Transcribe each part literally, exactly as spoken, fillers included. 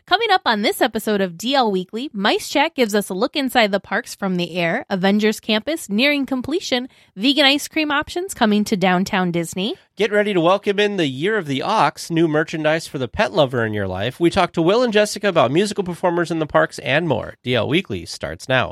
Coming up on this episode of D L Weekly, Mice Chat gives us a look inside the parks from the air, Avengers Campus nearing completion, vegan ice cream options coming to downtown Disney. Get ready to welcome in the Year of the Ox, new merchandise for the pet lover in your life. We talk to Will and Jessica about musical performers in the parks and more. D L Weekly starts now.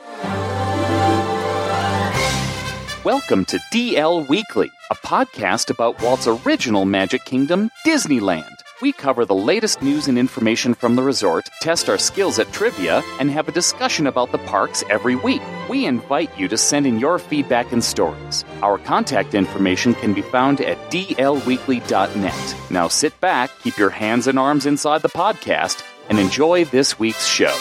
Welcome to D L Weekly, a podcast about Walt's original Magic Kingdom, Disneyland. We cover the latest news and information from the resort, test our skills at trivia, and have a discussion about the parks every week. We invite you to send in your feedback and stories. Our contact information can be found at d l weekly dot net. Now sit back, keep your hands and arms inside the podcast, and enjoy this week's show.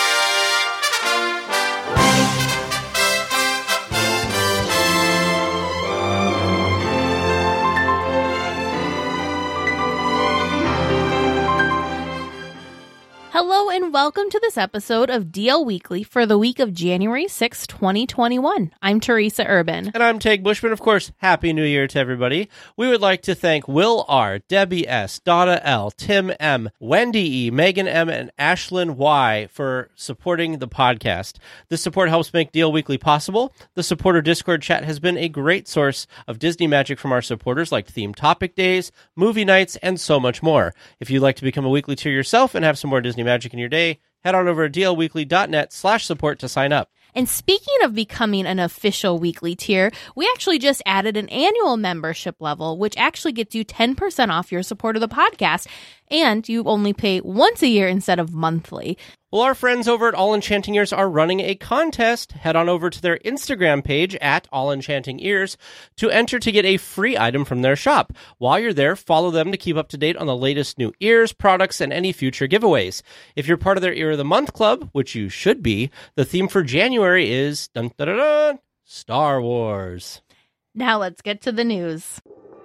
Hello and welcome to this episode of D L Weekly for the week of January sixth, twenty twenty-one. I'm Teresa Urban. And I'm Tag Bushman. Of course, Happy New Year to everybody. We would like to thank Will R., Debbie S., Donna L., Tim M., Wendy E., Megan M., and Ashlyn Y. for supporting the podcast. This support helps make D L Weekly possible. The supporter Discord chat has been a great source of Disney magic from our supporters, like themed topic days, movie nights, and so much more. If you'd like to become a weekly tier yourself and have some more Disney magic in your day, head on over to d l weekly dot net slash support to sign up. And speaking of becoming an official weekly tier, we actually just added an annual membership level, which actually gets you ten percent off your support of the podcast, and you only pay once a year instead of monthly. Well, our friends over at All Enchanting Ears are running a contest. Head on over to their Instagram page at All Enchanting Ears to enter to get a free item from their shop. While you're there, follow them to keep up to date on the latest new ears, products, and any future giveaways. If you're part of their Ear of the Month club, which you should be, the theme for January is dun, dun, dun, dun, Star Wars. Now let's get to the news.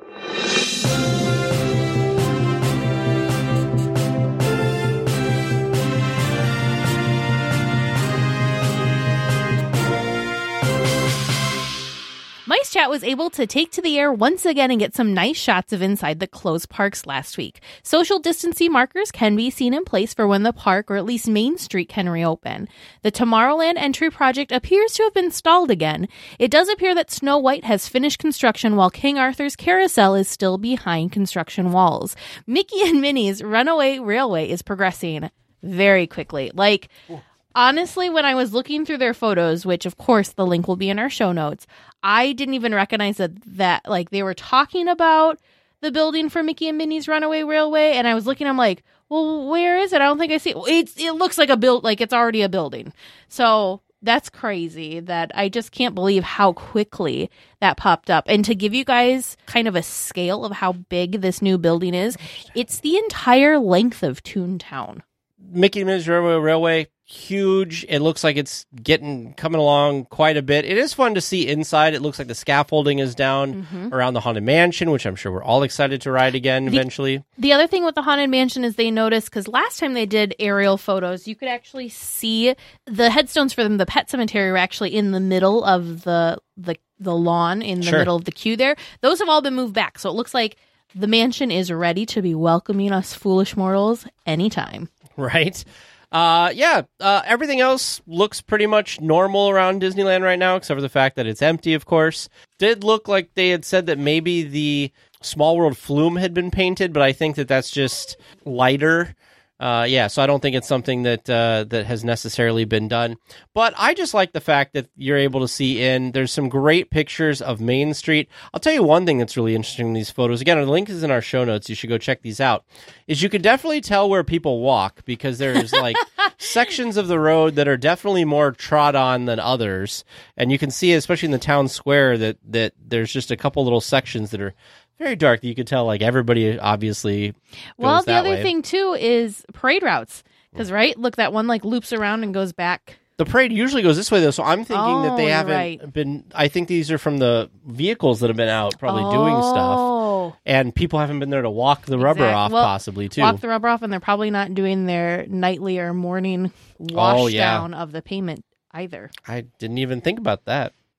Mice Chat was able to take to the air once again and get some nice shots of inside the closed parks last week. Social distancing markers can be seen in place for when the park, or at least Main Street, can reopen. The Tomorrowland entry project appears to have been stalled again. It does appear that Snow White has finished construction while King Arthur's Carousel is still behind construction walls. Mickey and Minnie's Runaway Railway is progressing very quickly. Like... Honestly, when I was looking through their photos, which of course the link will be in our show notes, I didn't even recognize that, that like they were talking about the building for Mickey and Minnie's Runaway Railway. And I was looking, I'm like, well, where is it? I don't think I see it. It's, it looks like a build, like it's already a building. So that's crazy that I just can't believe how quickly that popped up. And to give you guys kind of a scale of how big this new building is, it's the entire length of Toontown. Mickey and Minnie's Runaway Railway, huge. It looks like it's getting coming along quite a bit. It is fun to see inside. It looks like the scaffolding is down mm-hmm. around the Haunted Mansion, which I'm sure we're all excited to ride again the, eventually. The other thing with the Haunted Mansion is they noticed, because last time they did aerial photos, you could actually see the headstones for them. The pet cemetery were actually in the middle of the the, the lawn, in the sure. middle of the queue there. Those have all been moved back. So it looks like the mansion is ready to be welcoming us foolish mortals anytime. Right. Uh, yeah, uh, everything else looks pretty much normal around Disneyland right now, except for the fact that it's empty, of course. Did look like they had said that maybe the Small World Flume had been painted, but I think that that's just lighter. Uh, yeah, so I don't think it's something that uh, that has necessarily been done. But I just like the fact that you're able to see in. There's some great pictures of Main Street. I'll tell you one thing that's really interesting in these photos. Again, the link is in our show notes. You should go check these out. Is you could definitely tell where people walk, because there's like sections of the road that are definitely more trod on than others. And you can see, especially in the town square, that that there's just a couple little sections that are very dark that you could tell, like, everybody obviously goes Well, the that other way. thing, too, is parade routes. Because, right, look, that one, like, loops around and goes back. The parade usually goes this way, though, so I'm thinking oh, that they haven't right. been... I think these are from the vehicles that have been out probably oh. doing stuff. And people haven't been there to walk the rubber exactly. off, well, possibly, too. Walk the rubber off, and they're probably not doing their nightly or morning wash oh, yeah. down of the pavement either. I didn't even think about that.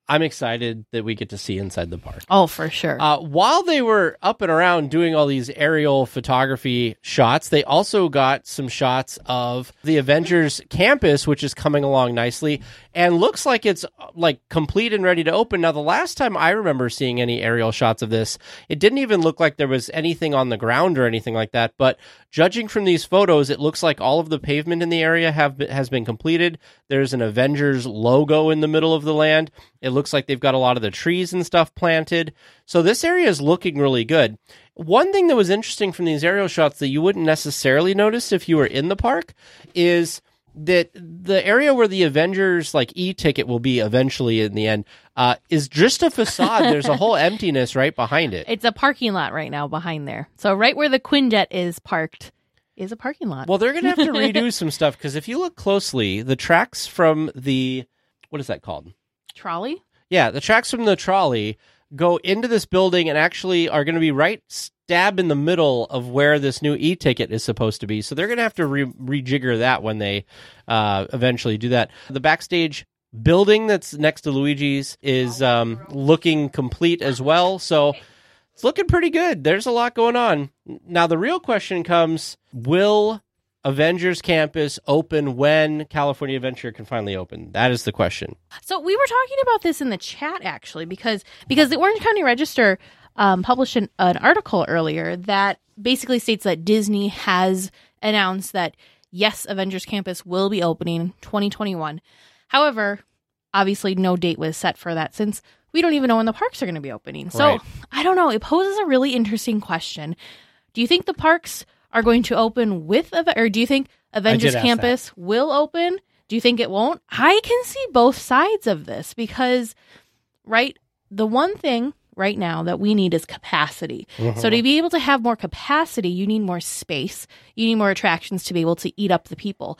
I'm excited that we get to see inside the park. Oh, for sure. Uh, while they were up and around doing all these aerial photography shots, they also got some shots of the Avengers campus, which is coming along nicely and looks like it's like complete and ready to open. Now, the last time I remember seeing any aerial shots of this, it didn't even look like there was anything on the ground or anything like that. But judging from these photos, it looks like all of the pavement in the area have been, has been completed. There's an Avengers logo in the middle of the land. It looks like they've got a lot of the trees and stuff planted. So this area is looking really good. One thing that was interesting from these aerial shots that you wouldn't necessarily notice if you were in the park is that the area where the Avengers like e-ticket will be eventually in the end uh, is just a facade. There's a whole emptiness right behind it. It's a parking lot right now behind there. So right where the Quinjet is parked is a parking lot. Well, they're going to have to redo some stuff because if you look closely, the tracks from the, what is that called? Trolley? Yeah, the tracks from the trolley go into this building and actually are going to be right stab in the middle of where this new e-ticket is supposed to be. So they're going to have to re- rejigger that when they uh, eventually do that. The backstage building that's next to Luigi's is um, looking complete as well. So it's looking pretty good. There's a lot going on. Now, the real question comes, will Avengers Campus open when California Adventure can finally open? That is the question. So we were talking about this in the chat, actually, because because the Orange County Register um, published an, an article earlier that basically states that Disney has announced that, yes, Avengers Campus will be opening twenty twenty-one. However, obviously no date was set for that since we don't even know when the parks are going to be opening. So Right. I don't know. It poses a really interesting question. Do you think the parks are going to open with, or do you think Avengers ask Campus will open? Do you think it won't? I can see both sides of this because, right, the one thing right now that we need is capacity. Mm-hmm. So to be able to have more capacity, you need more space. You need more attractions to be able to eat up the people.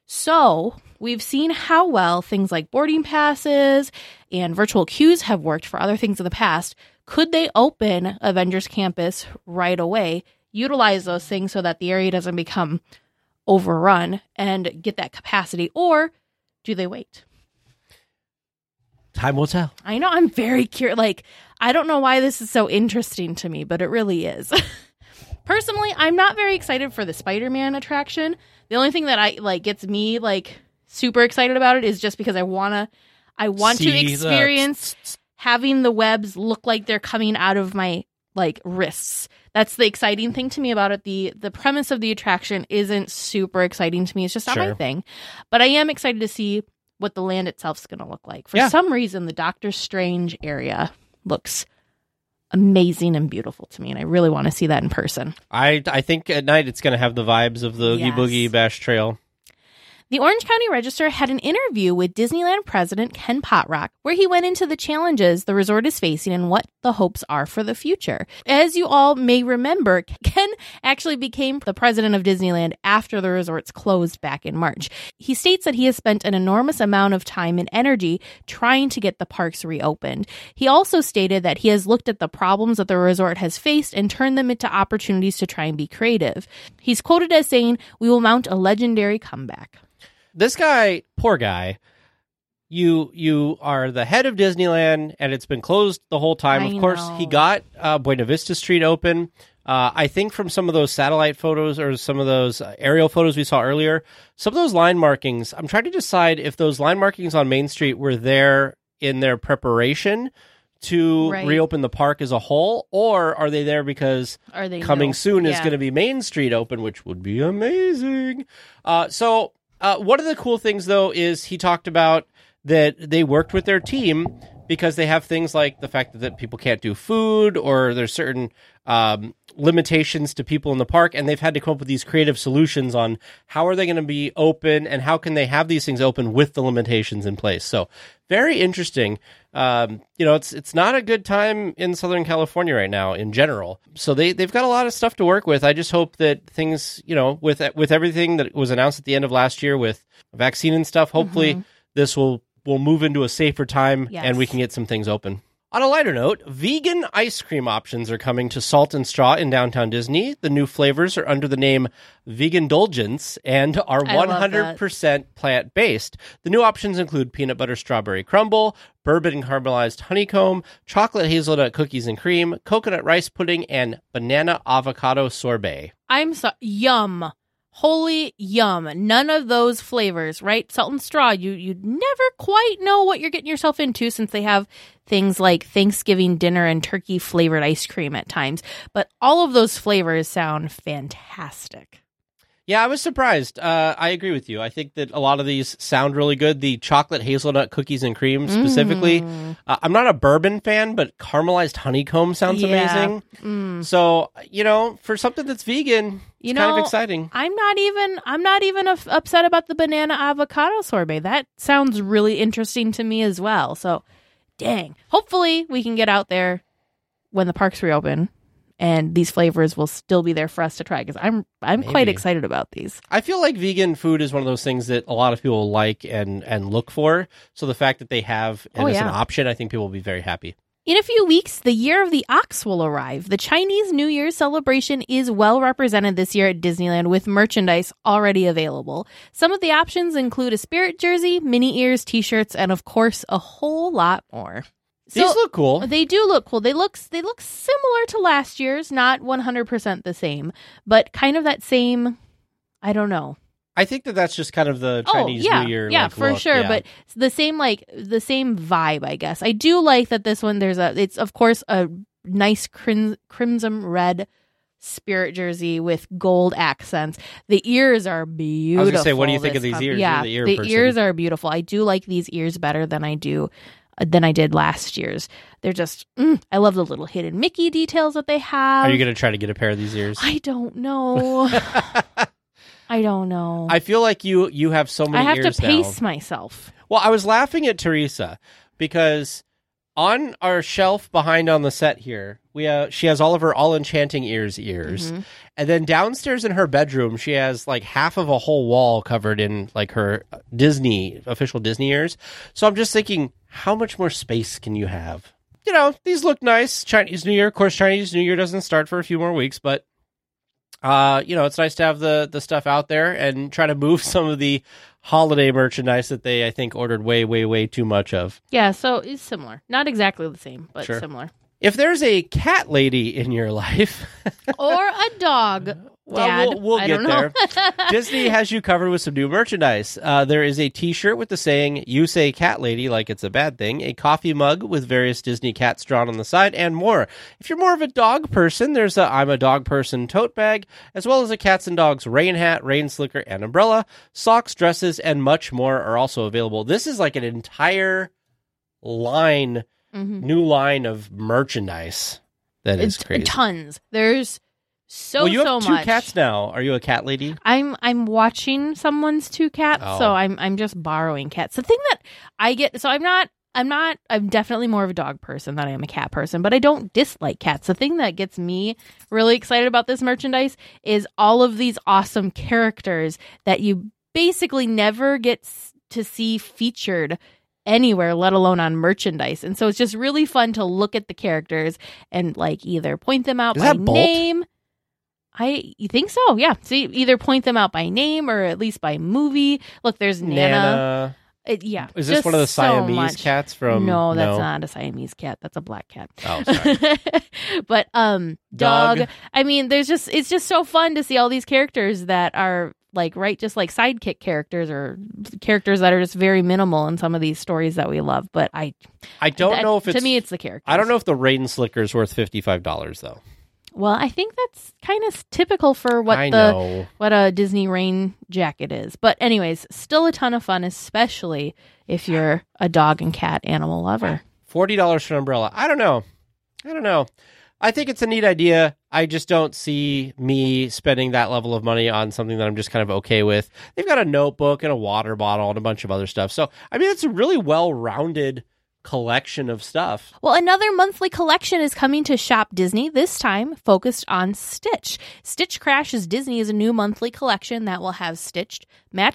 So we've seen how well things like boarding passes and virtual queues have worked for other things in the past. Could they open Avengers Campus right away, utilize those things so that the area doesn't become overrun and get that capacity, or do they wait? Time will tell. I know, I'm very curious. Like, I don't know why this is so interesting to me, but it really is. Personally, I'm not very excited for the Spider-Man attraction. The only thing that I like gets me like super excited about it is just because I wanna, I want See to experience the... having the webs look like they're coming out of my like wrists. That's the exciting thing to me about it. The the premise of the attraction isn't super exciting to me. It's just not Sure. my thing. But I am excited to see what the land itself is going to look like. For Yeah. some reason, the Doctor Strange area looks amazing and beautiful to me, and I really want to see that in person. I I think at night it's going to have the vibes of the Oogie Yes. Boogie Bash Trail. The Orange County Register had an interview with Disneyland president Ken Potrock, where he went into the challenges the resort is facing and what the hopes are for the future. As you all may remember, Ken actually became the president of Disneyland after the resorts closed back in March. He states that he has spent an enormous amount of time and energy trying to get the parks reopened. He also stated that he has looked at the problems that the resort has faced and turned them into opportunities to try and be creative. He's quoted as saying, "We will mount a legendary comeback." This guy, poor guy, you you are the head of Disneyland, and it's been closed the whole time. I Of course, know. he got uh, Buena Vista Street open. Uh, I think from some of those satellite photos or some of those uh, aerial photos we saw earlier, some of those line markings, I'm trying to decide if those line markings on Main Street were there in their preparation to Right. reopen the park as a whole, or are they there because Are they coming new? soon is Yeah. going to be Main Street open, which would be amazing. Uh, so uh, one of the cool things, though, is he talked about that they worked with their team because they have things like the fact that, that people can't do food or there's certain um, limitations to people in the park, and they've had to come up with these creative solutions on how are they going to be open and how can they have these things open with the limitations in place. So very interesting. Um, you know, it's it's not a good time in Southern California right now in general. So they, they've got a lot of stuff to work with. I just hope that things, you know, with with everything that was announced at the end of last year with vaccine and stuff, hopefully Mm-hmm. this will, will move into a safer time Yes. and we can get some things open. On a lighter note, vegan ice cream options are coming to Salt and Straw in downtown Disney. The new flavors are under the name Vegandulgence and are I love one hundred percent plant-based. The new options include peanut butter strawberry crumble, bourbon caramelized honeycomb, chocolate hazelnut cookies and cream, coconut rice pudding, and banana avocado sorbet. I'm so yum. Holy yum. None of those flavors, right? Salt and Straw, you you never quite know what you're getting yourself into since they have things like Thanksgiving dinner and turkey flavored ice cream at times. But all of those flavors sound fantastic. Yeah, I was surprised. Uh, I agree with you. I think that a lot of these sound really good. The chocolate hazelnut cookies and cream specifically. Mm. Uh, I'm not a bourbon fan, but caramelized honeycomb sounds yeah. amazing. Mm. So, you know, for something that's vegan, it's you know, kind of exciting. I'm not even I'm not even f- upset about the banana avocado sorbet. That sounds really interesting to me as well. So, dang. Hopefully we can get out there when the parks reopen. And these flavors will still be there for us to try because I'm I'm Maybe. quite excited about these. I feel like vegan food is one of those things that a lot of people like and, and look for. So the fact that they have it oh, as yeah. an option, I think people will be very happy. In a few weeks, the Year of the Ox will arrive. The Chinese New Year celebration is well represented this year at Disneyland with merchandise already available. Some of the options include a spirit jersey, mini ears, t-shirts, and of course, a whole lot more. These So, look cool. They do look cool. They look they look similar to last year's, not one hundred percent the same, but kind of that same, I don't know. I think that that's just kind of the Oh, Chinese yeah, New Year. yeah, like, for look. sure. Yeah. But the same, like the same vibe, I guess. I do like that this one. There's a. It's of course a nice crim- crimson red spirit jersey with gold accents. The ears are beautiful. I was gonna say, what do you think this of these time. ears? Yeah, You're the ear the person. ears are beautiful. I do like these ears better than I do. Than I did last year's. They're just, mm, I love the little hidden Mickey details that they have. Are you going to try to get a pair of these ears? I don't know. I don't know. I feel like you you have so many I have ears to pace now. myself. Well, I was laughing at Teresa because on our shelf behind on the set here, we have, she has all of her All Enchanting Ears ears. Mm-hmm. And then downstairs in her bedroom, she has like half of a whole wall covered in like her Disney, official Disney ears. So I'm just thinking, how much more space can you have? You know, these look nice. Chinese New Year, of course, Chinese New Year doesn't start for a few more weeks, but uh, you know, it's nice to have the, the stuff out there and try to move some of the holiday merchandise that they, I think, ordered way, way, way too much of. Yeah, so it's similar. Not exactly the same, but Sure. similar. If there's a cat lady in your life, or a dog, well, Dad, we'll, we'll I get don't know. there. Disney has you covered with some new merchandise. Uh, there is a T-shirt with the saying, "You say cat lady like it's a bad thing," a coffee mug with various Disney cats drawn on the side, and more. If you're more of a dog person, there's a I'm a dog person tote bag, as well as a cats and dogs rain hat, rain slicker, and umbrella. Socks, dresses, and much more are also available. This is like an entire line Mm-hmm. new line of merchandise. That is it's crazy. Tons. There's so well, you have so two much. cats now. Are you a cat lady? I'm I'm watching someone's two cats, Oh. so I'm I'm just borrowing cats. The thing that I get, so I'm not I'm not I'm definitely more of a dog person than I am a cat person, but I don't dislike cats. The thing that gets me really excited about this merchandise is all of these awesome characters that you basically never get to see featured anywhere, let alone on merchandise. And so it's just really fun to look at the characters and like either point them out Is by that Bolt? name. I you think so, yeah. So you either point them out by name or at least by movie. Look, there's Nana. Nana. It, yeah. Is this just one of the so Siamese much. cats from? No, that's no? not a Siamese cat. That's a black cat. Oh, sorry. But um, dog, Dog. I mean, there's just it's just so fun to see all these characters that are like right, just like sidekick characters or characters that are just very minimal in some of these stories that we love. But I, I don't that- know if it's to me, it's the characters. I don't know if the rain slicker is worth fifty-five dollars though. Well, I think that's kind of typical for what I the know. what a Disney rain jacket is. But anyways, still a ton of fun, especially if you're a dog and cat animal lover. Forty dollars for an umbrella. I don't know. I don't know. I think it's a neat idea. I just don't see me spending that level of money on something that I'm just kind of okay with. They've got a notebook and a water bottle and a bunch of other stuff. So, I mean, it's a really well-rounded collection of stuff. Well, another monthly collection is coming to Shop Disney, this time focused on Stitch. Stitch Crashes Disney is a new monthly collection that will have Stitched matched up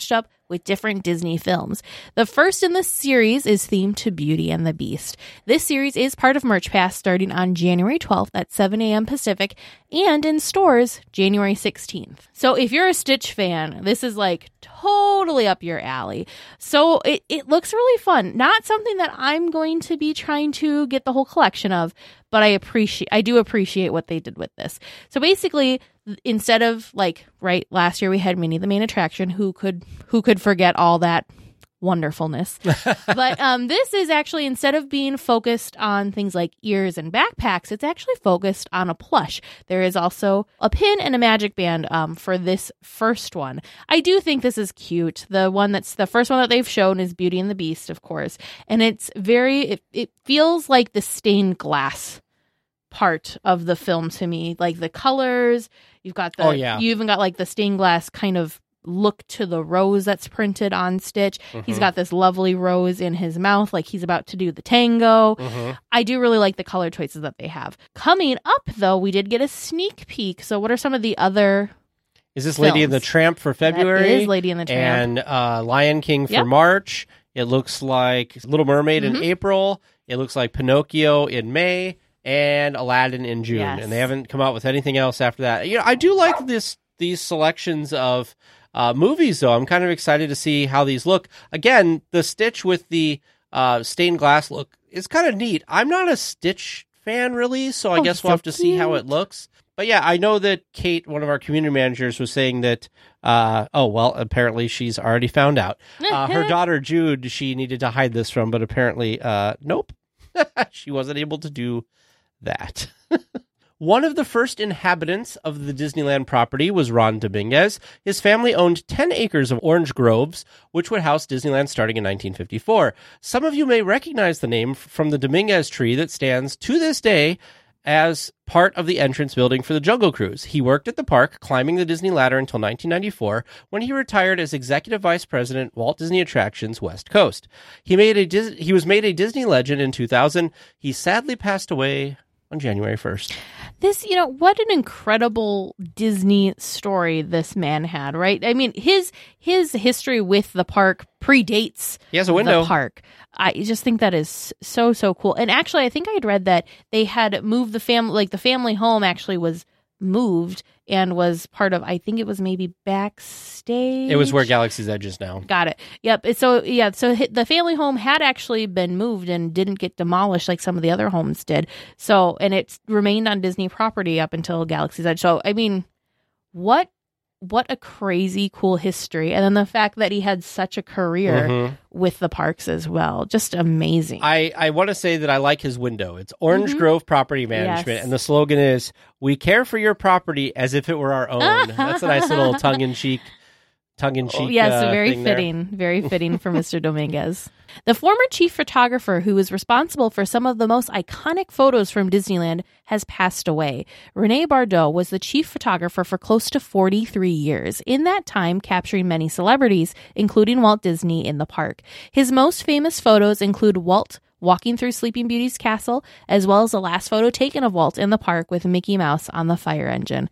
with different Disney films. The first in the series is themed to Beauty and the Beast. This series is part of Merch Pass starting on January twelfth at seven a.m. Pacific and in stores January sixteenth. So if you're a Stitch fan, this is like totally up your alley. So it, it looks really fun. Not something that I'm going to be trying to get the whole collection of, but I appreciate, I do appreciate what they did with this. So basically, instead of like, right, last year we had Minnie the Main Attraction, who could, who could forget all that wonderfulness. But um, this is actually, instead of being focused on things like ears and backpacks, it's actually focused on a plush. There is also a pin and a magic band um, for this first one. I do think this is cute. The one that's the first one that they've shown is Beauty and the Beast, of course. And it's very, it, it feels like the stained glass part of the film to me. Like the colors, you've got the, oh, yeah. you even got like the stained glass kind of look to the rose that's printed on Stitch. Mm-hmm. He's got this lovely rose in his mouth, like he's about to do the tango. Mm-hmm. I do really like the color choices that they have. Coming up, though, we did get a sneak peek. So what are some of the other Is this films? Lady and the Tramp for February? That is Lady and the Tramp. And uh, Lion King for yep. March. It looks like Little Mermaid mm-hmm. in April. It looks like Pinocchio in May. And Aladdin in June. Yes. And they haven't come out with anything else after that. You know, I do like this these selections of Uh, movies, though. I'm kind of excited to see how these look. Again, the Stitch with the uh, stained glass look is kind of neat. I'm not a Stitch fan, really, so I oh, guess so we'll have to cute. see how it looks. But yeah, I know that Kate, one of our community managers, was saying that, uh, oh, well, apparently she's already found out. Uh, her daughter, Jude, she needed to hide this from, but apparently, uh, nope. She wasn't able to do that. One of the first inhabitants of the Disneyland property was Ron Dominguez. His family owned ten acres of orange groves, which would house Disneyland starting in nineteen fifty-four. Some of you may recognize the name from the Dominguez tree that stands to this day as part of the entrance building for the Jungle Cruise. He worked at the park, climbing the Disney ladder until nineteen ninety-four, when he retired as Executive Vice President, Walt Disney Attractions West Coast. He made a Dis- he was made a Disney legend in two thousand. He sadly passed away on January first. This, you know, what an incredible Disney story this man had, right? I mean, his his history with the park predates he has a window. the park. I just think that is so, so cool. And actually, I think I had read that they had moved the family, like the family home actually was moved and was part of, I think it was maybe backstage. It was where Galaxy's Edge is now. Got it. Yep. So, yeah, so the family home had actually been moved and didn't get demolished like some of the other homes did. So, and it remained on Disney property up until Galaxy's Edge. So, I mean, what what a crazy cool history. And then the fact that he had such a career mm-hmm. with the parks as well. Just amazing. I, I want to say that I like his window. It's Orange mm-hmm. Grove Property Management. Yes. And the slogan is, we care for your property as if it were our own. That's a nice little tongue-in-cheek tongue-in-cheek. Oh, yes, uh, very fitting. There. Very fitting for Mister Dominguez. The former chief photographer who was responsible for some of the most iconic photos from Disneyland has passed away. Rene Bardot was the chief photographer for close to forty-three years, in that time capturing many celebrities, including Walt Disney, in the park. His most famous photos include Walt walking through Sleeping Beauty's castle, as well as the last photo taken of Walt in the park with Mickey Mouse on the fire engine.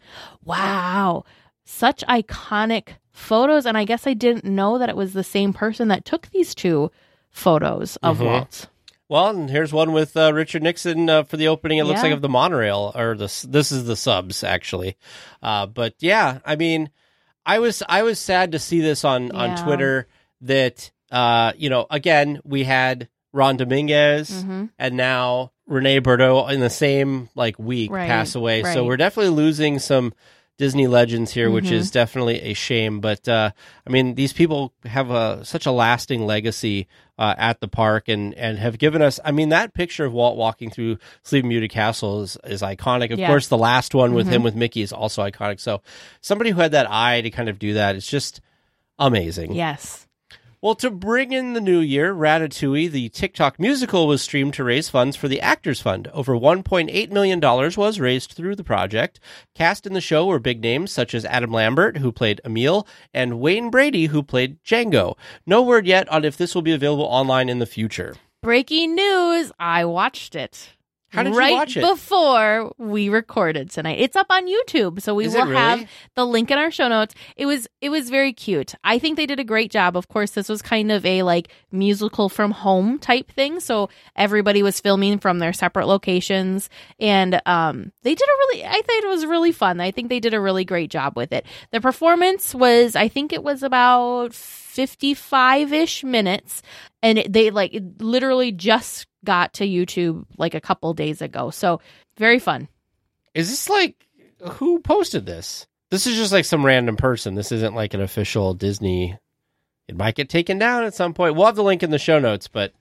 Wow. Such iconic photos, and I guess I didn't know that it was the same person that took these two photos of mm-hmm. Walt. Well, and here's one with uh, Richard Nixon uh, for the opening, it looks yeah. like, of the monorail, or the, this is the subs, actually. Uh, but yeah, I mean, I was I was sad to see this on, yeah. on Twitter that, uh, you know, again, we had Ron Dominguez, mm-hmm. and now Rene Bardot in the same like week right. pass away. Right. So we're definitely losing some Disney legends here, mm-hmm. which is definitely a shame. But uh, I mean, these people have a, such a lasting legacy uh, at the park, and, and have given us. I mean, that picture of Walt walking through Sleeping Beauty Castle is, is iconic. Of yeah. course, the last one with mm-hmm. him with Mickey is also iconic. So somebody who had that eye to kind of do that, it's just amazing. Yes. Well, to bring in the new year, Ratatouille, the TikTok musical, was streamed to raise funds for the Actors Fund. Over one point eight million dollars was raised through the project. Cast in the show were big names such as Adam Lambert, who played Emile, and Wayne Brady, who played Django. No word yet on if this will be available online in the future. Breaking news! I watched it. How did right you watch it? Before we recorded tonight. It's up on YouTube, so we Is will it really? have the link in our show notes. It was it was very cute. I think they did a great job. Of course, this was kind of a like musical from home type thing, so everybody was filming from their separate locations, and um, they did a really. I think it was really fun. I think they did a really great job with it. The performance was, I think it was about fifty-five-ish minutes, and it, they like it literally just got to YouTube like a couple days ago. So very fun. Is this like, who posted this? This is just like some random person. This isn't like an official Disney. It might get taken down at some point. We'll have the link in the show notes, but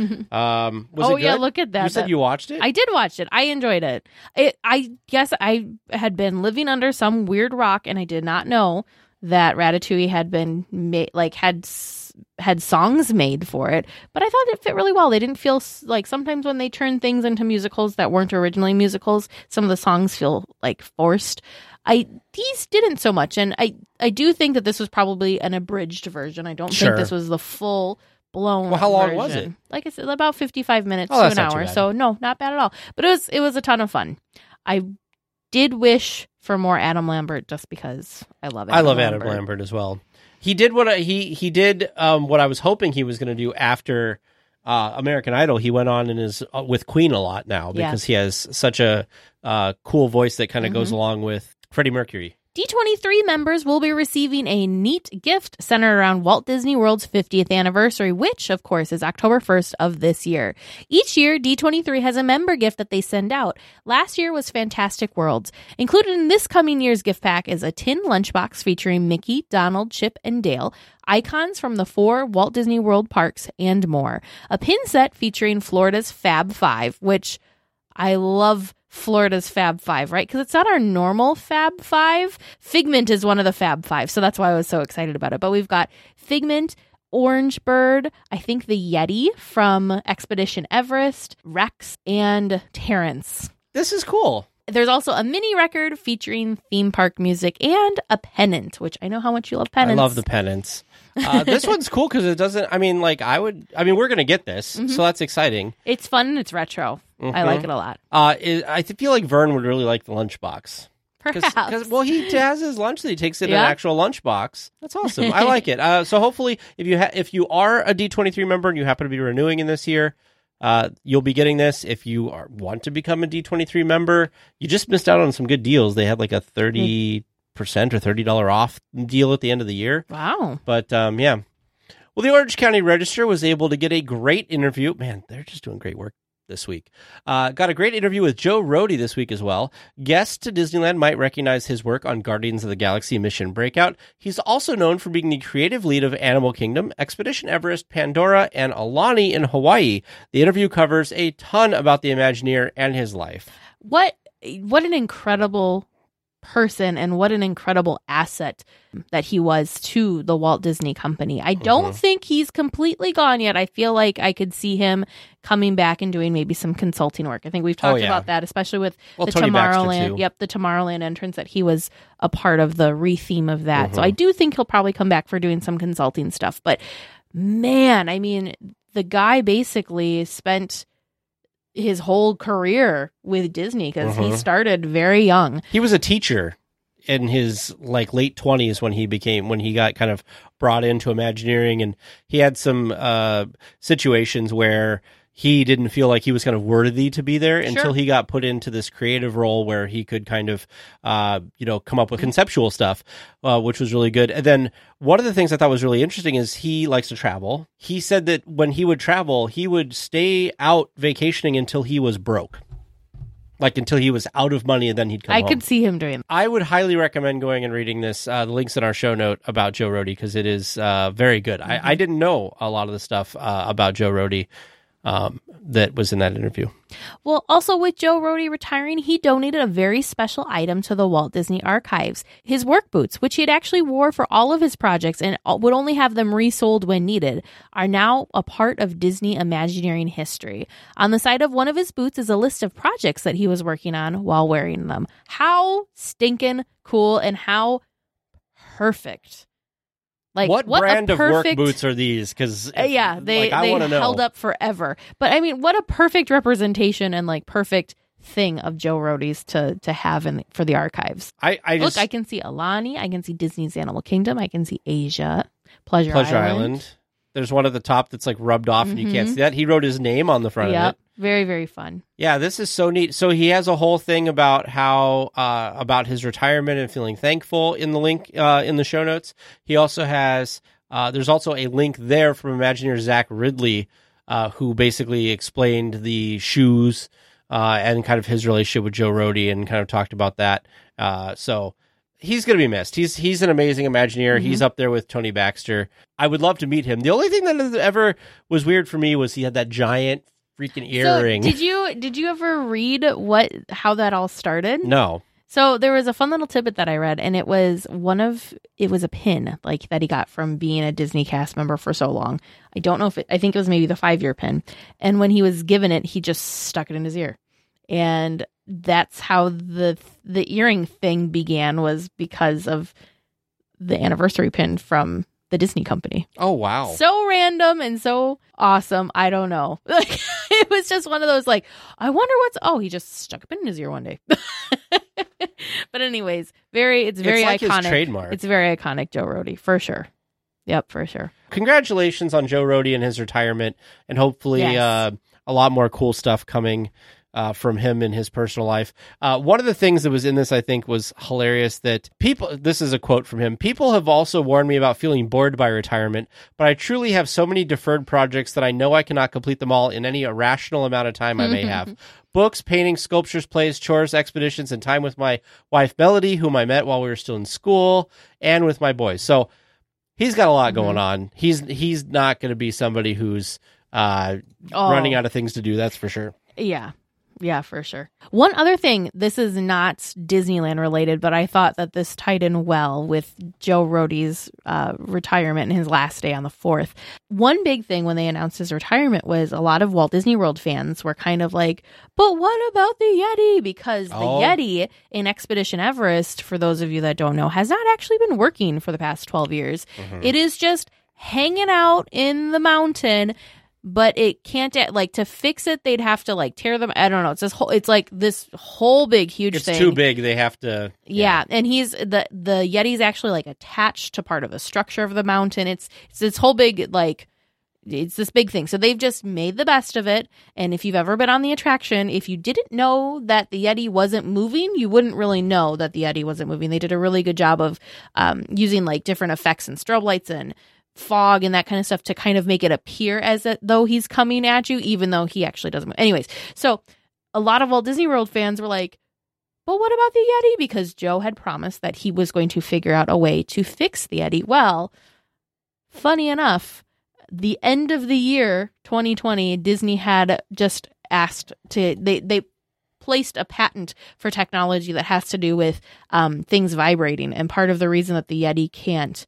um, was oh it good? yeah, look at that. You said That- you watched it? I did watch it. I enjoyed it. it. I guess I had been living under some weird rock, and I did not know that Ratatouille had been made, like had s- had songs made for it. But I thought it fit really well. They didn't feel s- like sometimes when they turn things into musicals that weren't originally musicals, some of the songs feel like forced. I these didn't so much, and I I do think that this was probably an abridged version. I don't Sure. think this was the full blown. Well, how long version. was it? Like I said, about fifty-five minutes Oh, to that's an not too hour. bad. So no, not bad at all. But it was it was a ton of fun. I did wish for more Adam Lambert just because I love Adam I love Lambert. Adam Lambert as well. He did what I, he he did um, what I was hoping he was going to do after uh, American Idol. He went on and is uh, with Queen a lot now because Yeah. he has such a uh, cool voice that kind of goes Mhm. along with Freddie Mercury. D twenty-three members will be receiving a neat gift centered around Walt Disney World's fiftieth anniversary, which, of course, is October first of this year. Each year, D twenty-three has a member gift that they send out. Last year was Fantastic Worlds. Included in this coming year's gift pack is a tin lunchbox featuring Mickey, Donald, Chip, and Dale, icons from the four Walt Disney World parks, and more. A pin set featuring Florida's Fab Five, which I love Florida's Fab Five, right? Because it's not our normal Fab Five. Figment is one of the Fab Five, so that's why I was so excited about it. But we've got Figment, Orange Bird, I think the Yeti from Expedition Everest, Rex, and Terrence. This is cool. There's also a mini record featuring theme park music and a pennant, which I know how much you love pennants. I love the pennants. Uh, this one's cool because it doesn't, I mean, like, I would, I mean, we're going to get this, Mm-hmm. so that's exciting. It's fun and it's retro. I Mhm. like it a lot. Uh, it, I feel like Vern would really like the lunchbox. Perhaps. Because, well, he has his lunch that he takes in Yeah. an actual lunchbox. That's awesome. I like it. Uh, so hopefully, if you ha- if you are a D twenty-three member and you happen to be renewing in this year, uh, you'll be getting this. If you are, want to become a D twenty-three member, you just missed out on some good deals. They had like a thirty percent or thirty dollars off deal at the end of the year. Wow. But, um, yeah. Well, the Orange County Register was able to get a great interview. Man, they're just doing great work this week. Uh, got a great interview with Joe Rohde this week as well. Guests to Disneyland might recognize his work on Guardians of the Galaxy Mission Breakout. He's also known for being the creative lead of Animal Kingdom, Expedition Everest, Pandora, and Alani in Hawaii. The interview covers a ton about the Imagineer and his life. What what an incredible person and what an incredible asset that he was to the Walt Disney Company. I don't Mhm. think he's completely gone yet. I feel like I could see him coming back and doing maybe some consulting work. I think we've talked Oh, yeah. about that, especially with Well, the Tony Baxter, Tomorrowland. too. Yep, the Tomorrowland entrance that he was a part of the re-theme of that. So Mhm. I do think he'll probably come back for doing some consulting stuff. But man, I mean, the guy basically spent his whole career with Disney because he Mhm. started very young. He was a teacher in his like late twenties when he became when he got kind of brought into Imagineering, and he had some uh situations where he didn't feel like he was kind of worthy to be there until Sure. he got put into this creative role where he could kind of uh you know come up with conceptual stuff, uh, which was really good. And then one of the things I thought was really interesting is he likes to travel. He said that when he would travel, he would stay out vacationing until he was broke. Like until he was out of money, and then he'd come I home. could see him doing that. I would highly recommend going and reading this. Uh, the link's in our show note about Joe Rohde because it is uh, very good. I, I didn't know a lot of the stuff uh, about Joe Rohde um, that was in that interview. Well, also with Joe Rohde retiring, he donated a very special item to the Walt Disney Archives. His work boots, which he had actually wore for all of his projects and would only have them resold when needed, are now a part of Disney Imagineering history. On the side of one of his boots is a list of projects that he was working on while wearing them. How stinking cool and how perfect Like, what, what brand a perfect, of work boots are these? Because uh, yeah, they like, I they wanna know. held up forever. But I mean, what a perfect representation and like perfect thing of Joe Rohde's to to have in for the archives. I, I just Look, I can see Alani, I can see Disney's Animal Kingdom, I can see Asia, Pleasure, Pleasure Island. Island. There's one at the top that's like rubbed off and you can't Mhm. see that. He wrote his name on the front Yep, of it. very very fun. Yeah, this is so neat. So he has a whole thing about how uh, about his retirement and feeling thankful in the link uh, in the show notes. He also has uh, there's also a link there from Imagineer Zach Ridley, uh, who basically explained the shoes uh, and kind of his relationship with Joe Rohde and kind of talked about that. Uh, so. He's going to be missed. He's he's an amazing Imagineer. Mm-hmm. He's up there with Tony Baxter. I would love to meet him. The only thing that ever was weird for me was he had that giant freaking earring. So did you did you ever read what how that all started? No. So there was a fun little tidbit that I read, and it was one of it was a pin like that he got from being a Disney cast member for so long. I don't know if it, I think it was maybe the five year pin. And when he was given it, he just stuck it in his ear, and that's how the the earring thing began, was because of the anniversary pin from the Disney company. Oh, wow. So random and so awesome. I don't know. Like, it was just one of those, like, I wonder what's, oh, he just stuck a pin in his ear one day. But anyways, very, it's very it's like iconic. His trademark. It's very iconic, Joe Rohde, for sure. Yep, for sure. Congratulations on Joe Rohde and his retirement, and hopefully Yes. uh, a lot more cool stuff coming Uh, from him in his personal life. Uh, one of the things that was in this, I think, was hilarious that people, this is a quote from him, people have also warned me about feeling bored by retirement, but I truly have so many deferred projects that I know I cannot complete them all in any irrational amount of time I may have. Books, paintings, sculptures, plays, chores, expeditions, and time with my wife, Melody, whom I met while we were still in school, and with my boys. So he's got a lot mm-hmm. going on. He's, he's not going to be somebody who's uh, oh. running out of things to do, that's for sure. Yeah. Yeah, for sure. One other thing, this is not Disneyland related, but I thought that this tied in well with Joe Rohde's uh, retirement and his last day on the fourth. One big thing when they announced his retirement was a lot of Walt Disney World fans were kind of like, but what about the Yeti? Because the oh. Yeti in Expedition Everest, for those of you that don't know, has not actually been working for the past twelve years. Mm-hmm. It is just hanging out in the mountain. But it can't, like, to fix it, they'd have to, like, tear them. I don't know. It's this whole, it's like this whole big, huge it's thing. It's too big. They have to. Yeah. yeah. And he's, the, the Yeti's actually, like, attached to part of the structure of the mountain. It's, it's this whole big, like, it's this big thing. So they've just made the best of it. And if you've ever been on the attraction, if you didn't know that the Yeti wasn't moving, you wouldn't really know that the Yeti wasn't moving. They did a really good job of um, using, like, different effects and strobe lights and fog and that kind of stuff to kind of make it appear as though he's coming at you, even though he actually doesn't move. Anyways, so a lot of Walt Disney World fans were like, but what about the Yeti? Because Joe had promised that he was going to figure out a way to fix the Yeti. Well, funny enough, the end of the year, twenty twenty, Disney had just asked to, they, they placed a patent for technology that has to do with um, things vibrating. And part of the reason that the Yeti can't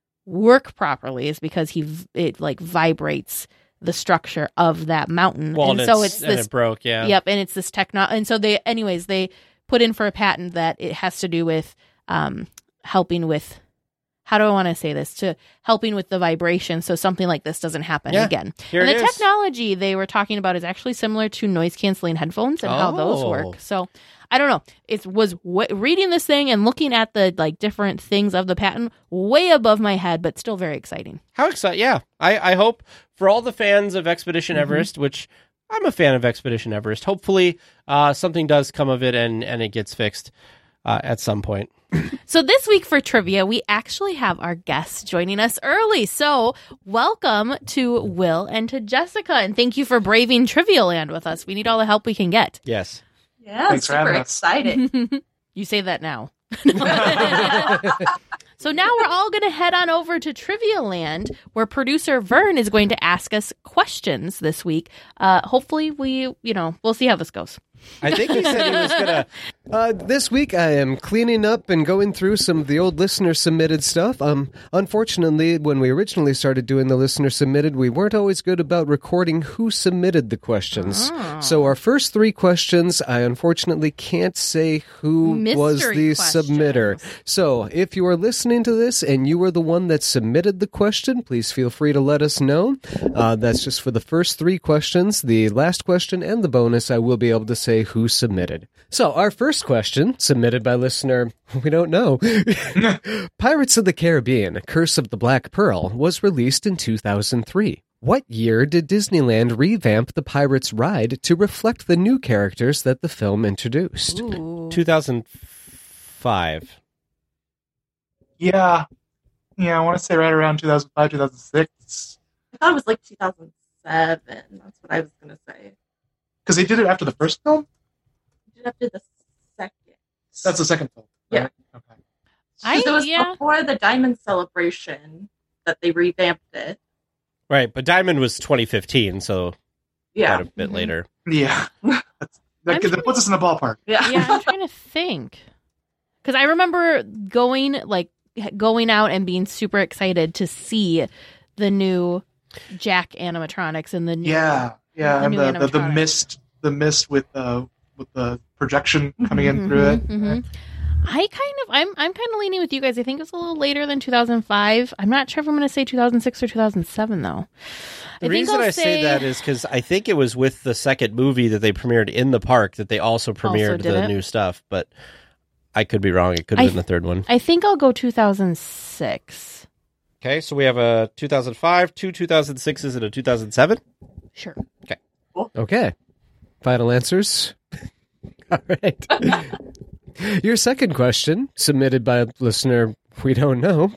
work properly is because he it like vibrates the structure of that mountain. Well, and, and so it's, it's and this it broke, yeah. Yep, and it's this techno and so they anyways they put in for a patent that it has to do with um helping with how do I want to say this to helping with the vibration so something like this doesn't happen yeah, again. Here and it the is. Technology they were talking about is actually similar to noise canceling headphones and oh. how those work. So I don't know. It was w- reading this thing and looking at the like different things of the patent way above my head, but still very exciting. How exciting! Yeah, I, I hope for all the fans of Expedition Mm-hmm. Everest, which I'm a fan of Expedition Everest. Hopefully, uh, something does come of it and and it gets fixed uh, at some point. So this week for trivia, we actually have our guests joining us early. So welcome to Will and to Jessica, and thank you for braving Trivia Land with us. We need all the help we can get. Yes. Yeah, I'm super excited. You say that now. So now we're all going to head on over to Trivia Land, where producer Vern is going to ask us questions this week. Uh, hopefully we, you know, we'll see how this goes. I think he said he was going to... Uh, this week I am cleaning up and going through some of the old listener-submitted stuff. Um, unfortunately, when we originally started doing the listener-submitted, we weren't always good about recording who submitted the questions. Oh. So our first three questions, I unfortunately can't say who Mystery was the questions. submitter. So if you are listening to this and you were the one that submitted the question, please feel free to let us know. Uh, that's just for the first three questions. The last question and the bonus, I will be able to say who submitted. So our first question, submitted by listener, we don't know. Pirates of the Caribbean, Curse of the Black Pearl, was released in two thousand three. What year did Disneyland revamp the Pirates ride to reflect the new characters that the film introduced? Ooh. two thousand five. Yeah. Yeah, I want to say right around two thousand five, two thousand six. I thought it was like two thousand seven. That's what I was going to say. Because they did it after the first film? Did after the second. That's the second film. Yeah. Right? Okay. I, Because it was yeah. before the Diamond Celebration that they revamped it. Right, but Diamond was twenty fifteen, so Yeah. quite a bit Mhm. later. Yeah. That's, that, I'm that trying- puts us in the ballpark. Yeah. Yeah, I'm trying to think. Because I remember going, like, going out and being super excited to see the new Jack animatronics and the new... Yeah. Yeah. The and new the, the, the animatronics. mist the mist with uh with the projection coming in through it. Mhm, mhm. I kind of, I'm, I'm kind of leaning with you guys. I think it was a little later than two thousand five. I'm not sure if I'm going to say two thousand six or two thousand seven, though. The I think reason I'll I say that is because I think it was with the second movie that they premiered in the park that they also premiered did the it? new stuff, but I could be wrong. It could have I been the third one. I think I'll go two thousand six. Okay, so we have a two thousand five, two two thousand sixes, and a two thousand seven. Sure. Okay. Final answers? All right. Your second question, submitted by a listener we don't know.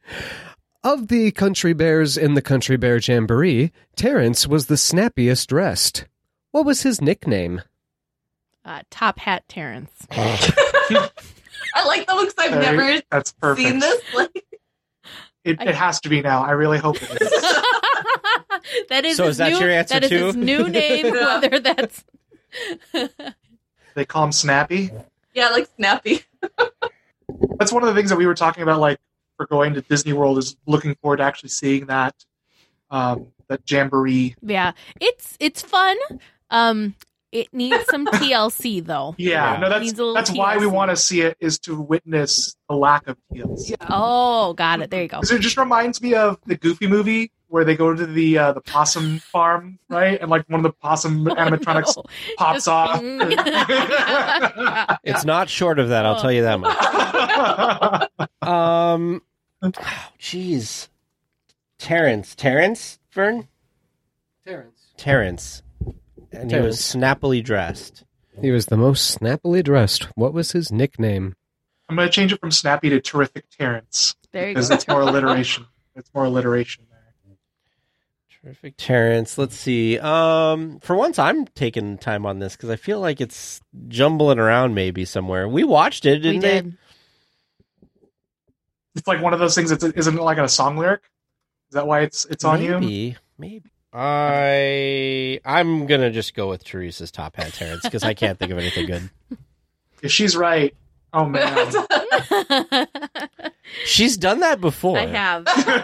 Of the Country Bears in the Country Bear Jamboree, Terrence was the snappiest dressed. What was his nickname? Uh, Top Hat Terrence. I like the looks. I've Very- never That's perfect. seen this. Like, It, I- it has to be now. I really hope it is. That is So his is that new, your answer that is too? his new name, Yeah. whether that's... They call him Snappy. yeah, like Snappy. That's one of the things that we were talking about, like, for going to Disney World, is looking forward to actually seeing that um, that jamboree. Yeah, it's it's fun. Um, it needs some T L C though. Yeah, Yeah. no, It that's needs a little that's why we T L C. want to see it, is to witness the lack of T L C. Yeah. Oh, got it. There you go. Because it just reminds me of the Goofy movie where they go to the uh, the possum farm, right? And like one of the possum animatronics Oh, no. pops Just- off. It's not short of that, I'll Oh. tell you that much. Um, oh, jeez. Terrence. Terrence, Vern? Terrence. Terrence. And he was Terrence. snappily dressed. He was the most snappily dressed. What was his nickname? I'm going to change it from Snappy to Terrific Terrence There you because go. it's more alliteration. It's more alliteration there. Terrific Terrence. Let's see. Um, for once, I'm taking time on this because I feel like it's jumbling around maybe somewhere. We watched it, didn't We they? did. It's like one of those things that isn't it like a song lyric. Is that why it's it's on you? Maybe. Maybe. I I'm gonna just go with Teresa's Top Hat Terrence because I can't think of anything good. If she's right, oh man. She's done that before. I have.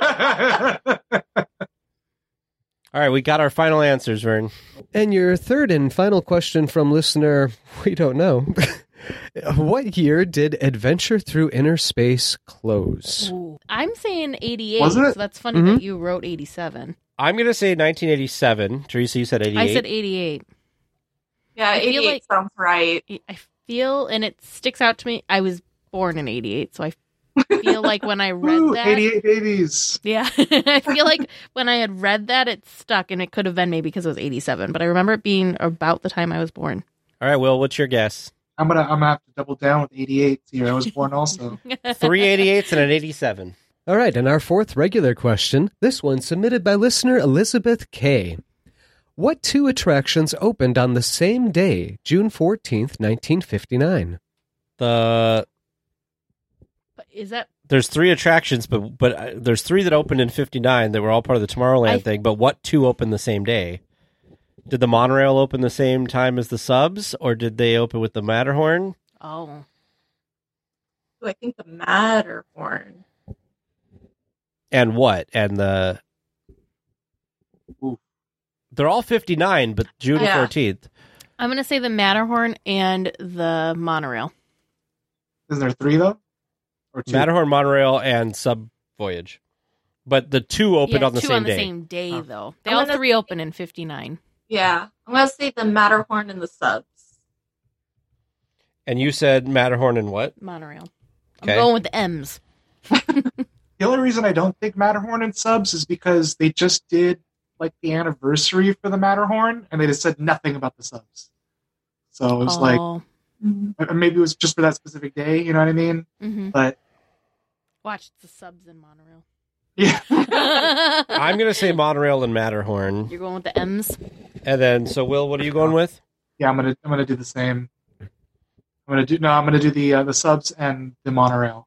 All right, we got our final answers, Vern. And your third and final question from listener, we don't know. What year did Adventure Through Inner Space close? Ooh. I'm saying eighty-eight. Wasn't it? So that's funny Mhm. that you wrote eighty-seven. I'm gonna say nineteen eighty-seven. Teresa, you said eighty-eight. I said eighty-eight. Yeah, I feel eighty-eight like- sounds right. I feel, and it sticks out to me. I was born in eighty-eight, so I feel like when I read Woo, that, eighty-eight babies. yeah, I feel like when I had read that, it stuck, and it could have been maybe because it was eighty-seven. But I remember it being about the time I was born. All right, Will, what's your guess? I'm gonna I'm gonna have to double down with eighty-eight here. I was born also. Three eighty-eights and an eighty-seven. All right, and our fourth regular question, this one submitted by listener Elizabeth K. What two attractions opened on the same day, June fourteenth, nineteen fifty-nine? The But is that there's three attractions, but but uh, there's three that opened in fifty-nine that were all part of the Tomorrowland I- thing. But what two opened the same day? Did the monorail open the same time as the subs, or did they open with the Matterhorn? Oh. So I think the Matterhorn. And what? And the... Ooh. They're all fifty-nine, but June Yeah. fourteenth. I'm going to say the Matterhorn and the monorail. Isn't there three though? Or two? Matterhorn, monorail, and sub voyage. But the two opened yeah, on the two same on the day. same day, Oh. though. They I'm all gonna three open in fifty-nine. Yeah, I'm gonna say the Matterhorn and the subs. And you said Matterhorn and what? Monorail. I'm Okay. going with the M's. The only reason I don't think Matterhorn and subs is because they just did like the anniversary for the Matterhorn, and they just said nothing about the subs. So it was like Oh. uh, maybe it was just for that specific day. You know what I mean? Mhm. But Watch the subs in monorail. yeah, I'm going to say monorail and Matterhorn. You're going with the M's? And then, so Will, what are you going with? yeah, I'm gonna I'm gonna do the same. I'm gonna do no, I'm gonna do the uh, the subs and the monorail.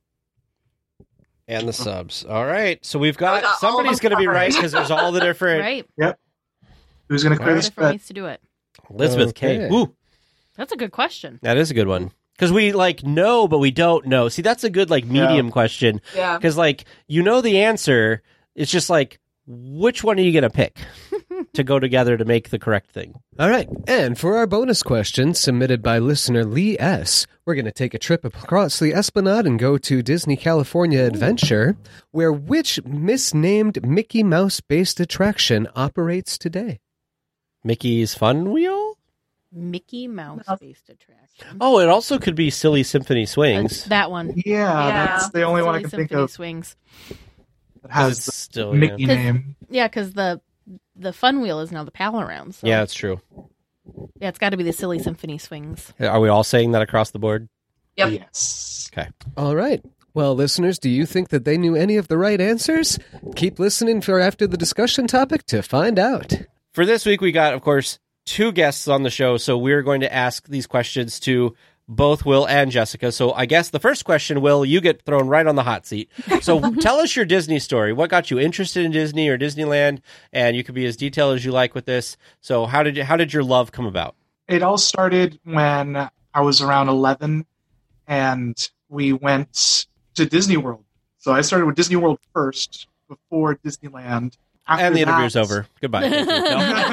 And the subs. All right. So we've We got, got all somebody's the going to be covered. right because there's all the different. Right. Who's gonna All clear right. the Different spread? ways to do it. Elizabeth K. Okay. Ooh, That's a good question. that is a good one. Because we like know, but we don't know. See, that's a good like medium question. Yeah. Because like you know the answer. It's just like which one are you going to pick to go together to make the correct thing? All right. And for our bonus question submitted by listener Lee S., we're going to take a trip across the Esplanade and go to Disney California Adventure, where which misnamed Mickey Mouse-based attraction operates today? Mickey's Fun Wheel. Mickey Mouse based attraction. Oh, it also could be Silly Symphony Swings. That one. Yeah, Yeah. that's the only one I Silly can think Symphony of Swings. that 'Cause has it's the still yeah. Mickey 'Cause- name. Yeah, because the the fun wheel is now the pal around. So. Yeah, it's true. Yeah, it's got to be the Silly Symphony Swings. Are we all saying that across the board? Yep. Yes. All right. Well, listeners, do you think that they knew any of the right answers? Keep listening for after the discussion topic to find out. For this week, we got, of course, two guests on the show, so we're going to ask these questions to both Will and Jessica. So I guess the first question, Will, you get thrown right on the hot seat. So tell us your Disney story. What got you interested in Disney or Disneyland? And you can be as detailed as you like with this. So how did how did your love come about? It all started when I was around eleven, and we went to Disney World. So I started with Disney World first before Disneyland. After and the that- interview's over. Goodbye. Thank you.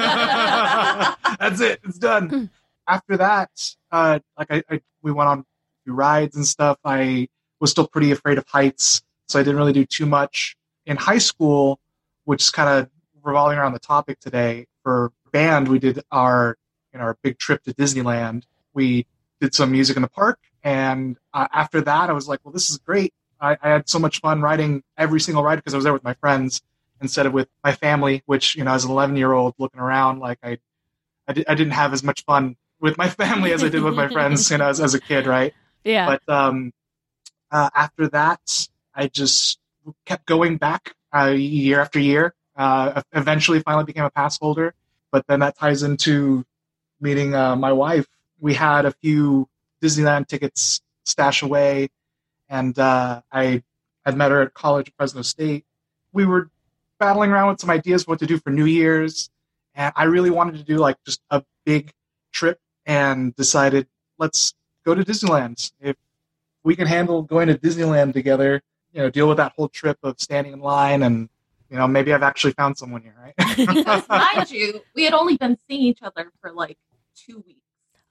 No. That's it. It's done. After that, uh, like I, I, we went on a few rides and stuff. I was still pretty afraid of heights, so I didn't really do too much. In high school, which is kind of revolving around the topic today, for band, we did our you know, our big trip to Disneyland. We did some music in the park, and uh, after that, I was like, well, this is great. I, I had so much fun riding every single ride because I was there with my friends instead of with my family, which, you know, as an eleven-year-old looking around, like I, I, di- I didn't have as much fun with my family as I did with my friends, you know, as, as a kid, right? Yeah. But um, uh, after that, I just kept going back uh, year after year. Uh, eventually, finally became a pass holder. But then that ties into meeting uh, my wife. We had a few Disneyland tickets stashed away, and uh, I had met her at college at Fresno State. We were battling around with some ideas for what to do for New Year's, and I really wanted to do like just a big trip, and decided let's go to Disneyland. If we can handle going to Disneyland together, you know, deal with that whole trip of standing in line, and you know, maybe I've actually found someone here, right? Because mind you, we had only been seeing each other for like two weeks.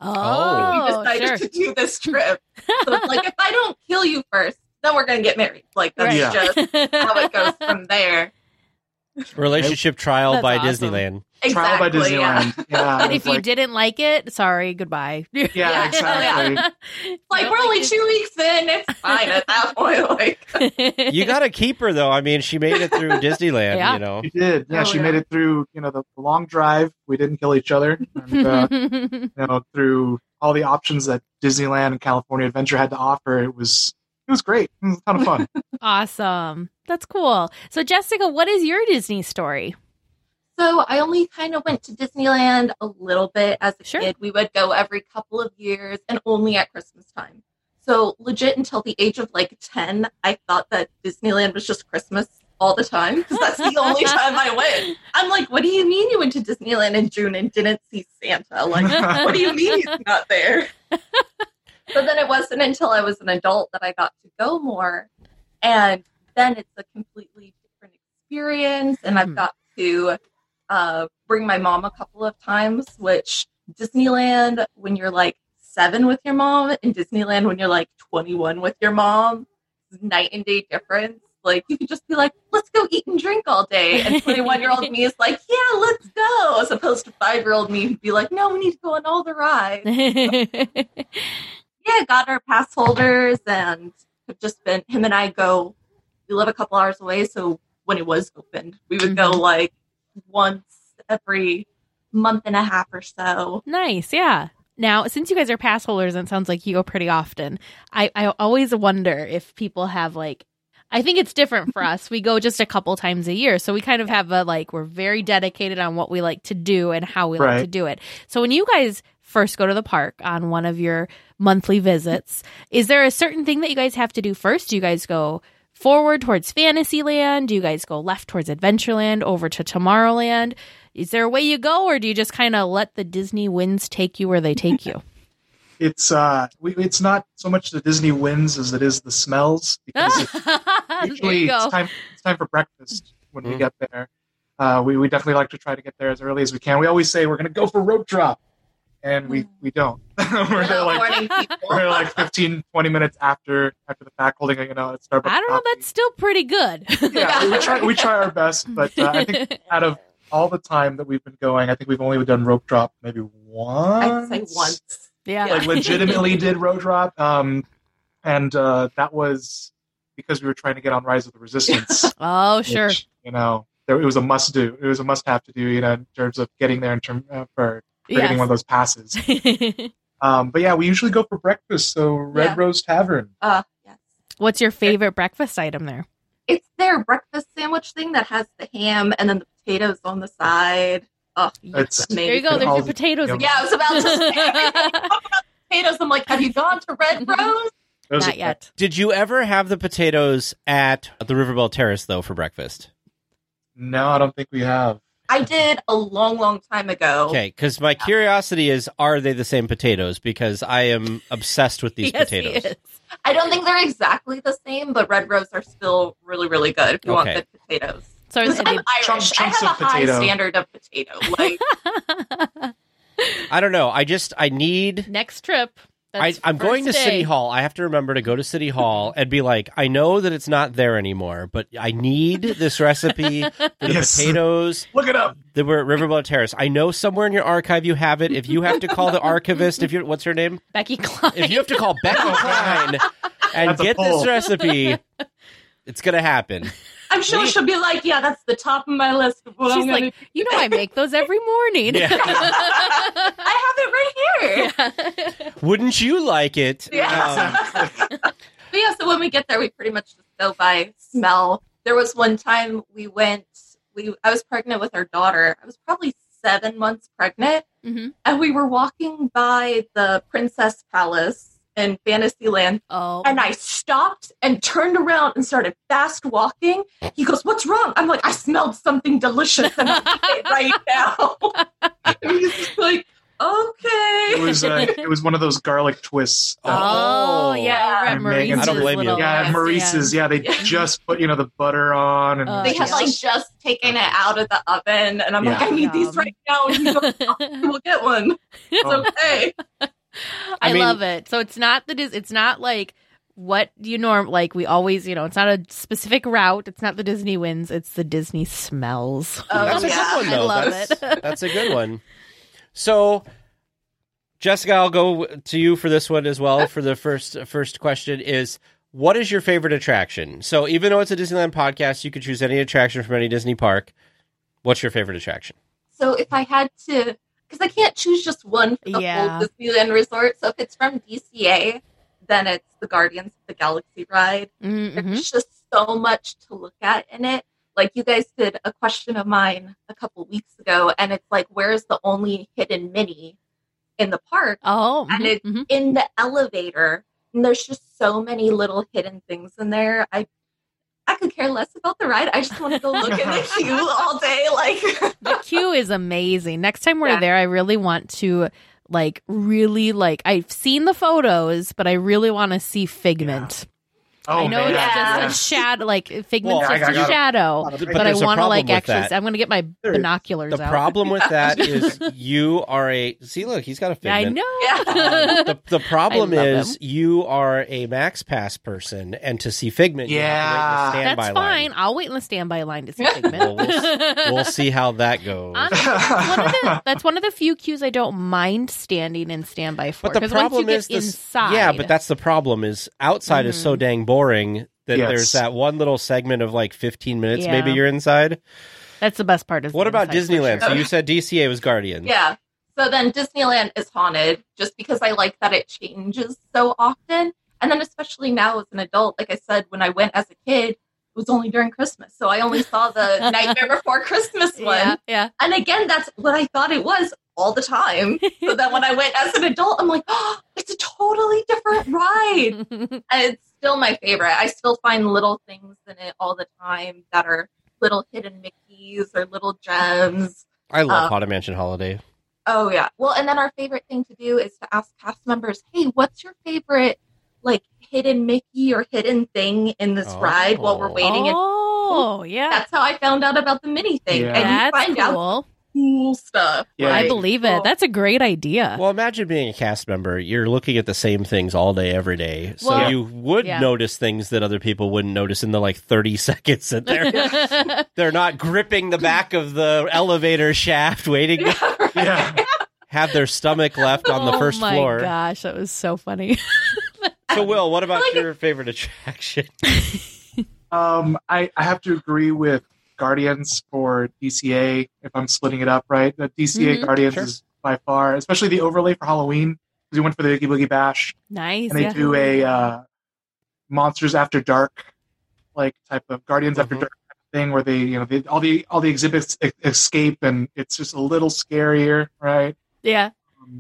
oh, we decided sure. to do this trip. So it's like, if I don't kill you first, then we're going to get married. Like, that's Right. Yeah. just how it goes from there. Relationship trial That's by awesome. Disneyland. Trial by Exactly, yeah. Disneyland. Yeah. And it if was you like- didn't like it, sorry, goodbye. Yeah, Yeah, exactly. Like, Don't we're only like two weeks in. It's fine at that point. Like, it. You got to keep her, though. I mean, she made it through Disneyland, Yeah. you know. She did. Yeah, Oh, she yeah. made it through, you know, the, the long drive. We didn't kill each other. And, uh, you know, through all the options that Disneyland and California Adventure had to offer, it was it was great. It was a ton of fun. Awesome. That's cool. So, Jessica, what is your Disney story? so I only kind of went to Disneyland a little bit as a Sure. kid. We would go every couple of years and only at Christmas time. So legit until the age of like ten, I thought that Disneyland was just Christmas all the time because that's the only time I went. I'm like, what do you mean you went to Disneyland in June and didn't see Santa? Like, what do you mean he's not there? So then it wasn't until I was an adult that I got to go more. And then it's a completely different experience. And I've got to uh, bring my mom a couple of times, which Disneyland, when you're like seven with your mom, and Disneyland, when you're like twenty-one with your mom, is night and day difference. Like, you could just be like, let's go eat and drink all day. And twenty-one-year-old me is like, yeah, let's go. As opposed to five-year-old me who'd be like, no, we need to go on all the rides. Yeah, got our pass holders and have just been, him and I go, we live a couple hours away, so when it was opened, we would go like once every month and a half or so. Nice, yeah. Now, since you guys are pass holders and it sounds like you go pretty often, I, I always wonder if people have like, I think it's different for us. We go just a couple times a year. So we kind of have a like, we're very dedicated on what we like to do and how we Right. like to do it. So when you guys first go to the park on one of your monthly visits, is there a certain thing that you guys have to do first? Do you guys go forward towards Fantasyland? Do you guys go left towards Adventureland, over to Tomorrowland? Is there a way you go, or do you just kind of let the Disney winds take you where they take you? It's uh, we, it's not so much the Disney winds as it is the smells. Because it's, there usually you go. it's time it's time for breakfast when we Mm. get there. Uh, we we definitely like to try to get there as early as we can. We always say we're going to go for rope drop, and we, we don't. we're there like Morning people. we're like fifteen, twenty minutes after after the fact, holding you know at Starbucks. I don't know. coffee. That's still pretty good. Yeah, we, we try we try our best, but uh, I think out of all the time that we've been going, I think we've only done rope drop maybe once. I'd say once. Yeah. Like legitimately did rope drop, um, and uh, that was because we were trying to get on Rise of the Resistance. Oh, sure. Which, you know, there, it was a must do. It was a must have to do. You know, in terms of getting there in term uh, for, for Yes. getting one of those passes. Um, but yeah, we usually go for breakfast. So Red Yeah. Rose Tavern. Uh, yes. What's your favorite breakfast item there? It's their breakfast sandwich thing that has the ham and then the potatoes on the side. Oh, It's- amazing. There you go. There's All your the- potatoes. Yum. again. Yeah, I was about to say potatoes. I'm like, have you gone to Red Rose? Those Not are- yet. Did you ever have the potatoes at the Riverbell Terrace though for breakfast? No, I don't think we have. I did a long, long time ago. Okay, because my curiosity is, are they the same potatoes? Because I am obsessed with these Yes, he potatoes. is. I don't think they're exactly the same, but Red Rose are still really, really good if you want Okay. good potatoes. So are 'Cause they- I'm Irish. Chunks- I chunks have a of high potato. standard of potato. Like, I don't know. I just I need. next trip. I, That's I'm going to first City day. Hall. I have to remember to go to City Hall and be like, I know that it's not there anymore, but I need this recipe for the Yes. potatoes Look it up. that were at Riverboat Terrace. I know somewhere in your archive you have it. If you have to call the archivist, if you what's her name? Becky Klein. If you have to call Becky Klein and That's a get this poll. recipe, it's gonna happen. I'm sure she'll be like, yeah, that's the top of my list. Of what She's I'm gonna like, you know, I make those every morning. Yeah. I have it right here. Wouldn't you like it? Yeah. Um, But yeah, so when we get there, we pretty much just go by smell. There was one time we went, we I was pregnant with our daughter. I was probably seven months pregnant. Mhm. And we were walking by the Princess Palace in Fantasyland. Oh. And I stopped and turned around and started fast walking. He goes, what's wrong? I'm like, I smelled something delicious and I'm eating it right now. And he's just like, okay. It was uh, it was one of those garlic twists. that- Oh, Oh. yeah. Over at And Megan's- Maurice's I don't blame you. little- yeah, at Maurice's. Yeah, they Yeah. just put you know the butter on, and Uh, They had Yeah. like just taken it out of the oven, and I'm like, Yeah. I need these Yum. right now. And he goes, oh, we'll get one. It's Oh. okay. I, I mean- love it. So it's not that is it's not like what you norm like we always, you know, it's not a specific route. It's not the Disney winds, it's the Disney smells. Oh, That's a yeah. good one, I though. love that's, it. that's a good one. So, Jessica, I'll go to you for this one as well. For the first first question is, what is your favorite attraction? So, even though it's a Disneyland podcast, you could choose any attraction from any Disney park. What's your favorite attraction? So if I had to, because I can't choose just one for the Yeah. whole Disneyland resort. So if it's from D C A, then it's the Guardians of the Galaxy ride. Mm-hmm. There's just so much to look at in it. Like you guys did a question of mine a couple weeks ago, and it's like, where's the only hidden Minnie in the park? Oh, And mhm, it- mhm. In the elevator. And there's just so many little hidden things in there. I I could care less about the ride. I just want to go look in the queue all day. Like The queue is amazing. Next time we're Yeah. there, I really want to like really like I've seen the photos, but I really want to see Figment. Oh, I know man. it's Yeah. just a shadow, like Figment's Well, I just a got- shadow, But but I there's a want to problem like with actually. that. I'm going to get my There is. binoculars The out. problem with that is you are a see. Look, he's got a Yeah, I Figment. know. Yeah. Um, the, the problem I love is him. you are a Max Pass person, and to see Figment, you have to wait in the Yeah. standby That's line. fine. I'll wait in the standby line to see Well, Figment. we'll, we'll see how that goes. Honestly, that's, one of the, that's one of the few queues I don't mind standing in standby for. But the 'cause problem once you is get this. inside, Yeah, but that's the problem. Is outside is so Mhm. dang boring that Yes. there's that one little segment of like fifteen minutes. Yeah. Maybe you're inside. that's the best part. Is What the about inside for Disneyland? sure. So you said D C A was Guardians. Yeah. So then Disneyland is haunted just because I like that it changes so often. And then especially now as an adult, like I said, when I went as a kid, it was only during Christmas. So I only saw the Nightmare Before Christmas one. Yeah, yeah. And again, that's what I thought it was all the time. So then when I went as an adult, I'm like, oh, it's a totally different ride. And it's still my favorite. I still find little things in it all the time that are little hidden Mickeys or little gems. I love Uh, Haunted Mansion Holiday. Oh yeah. Well, and then our favorite thing to do is to ask cast members, "Hey, what's your favorite like hidden Mickey or hidden thing in this Oh. ride while we're waiting?" And Oh, yeah. that's how I found out about the mini thing. Yeah. And you That's find out cool. cool stuff. Yeah. I Like, believe it. cool. That's a great idea. Well, imagine being a cast member. You're looking at the same things all day, every day. So Well, you would yeah. notice things that other people wouldn't notice in the like thirty seconds that they're they're not gripping the back of the elevator shaft, waiting to Yeah, right. Yeah. have their stomach left on the Oh first my floor. gosh, that was so funny. So, Will, what about Like- your favorite attraction? Um, I, I have to agree with Guardians for D C A if I'm splitting it up, right? The D C A Mhm. Guardians Sure. is by far, especially the overlay for Halloween, because we went for the Oogie Boogie Bash, Nice. and they Yeah. do a uh, Monsters After Dark, like type of Guardians After Mhm. Dark type of thing, where they, you know, they, all the all the exhibits e- escape, and it's just a little scarier, right? Yeah. Um,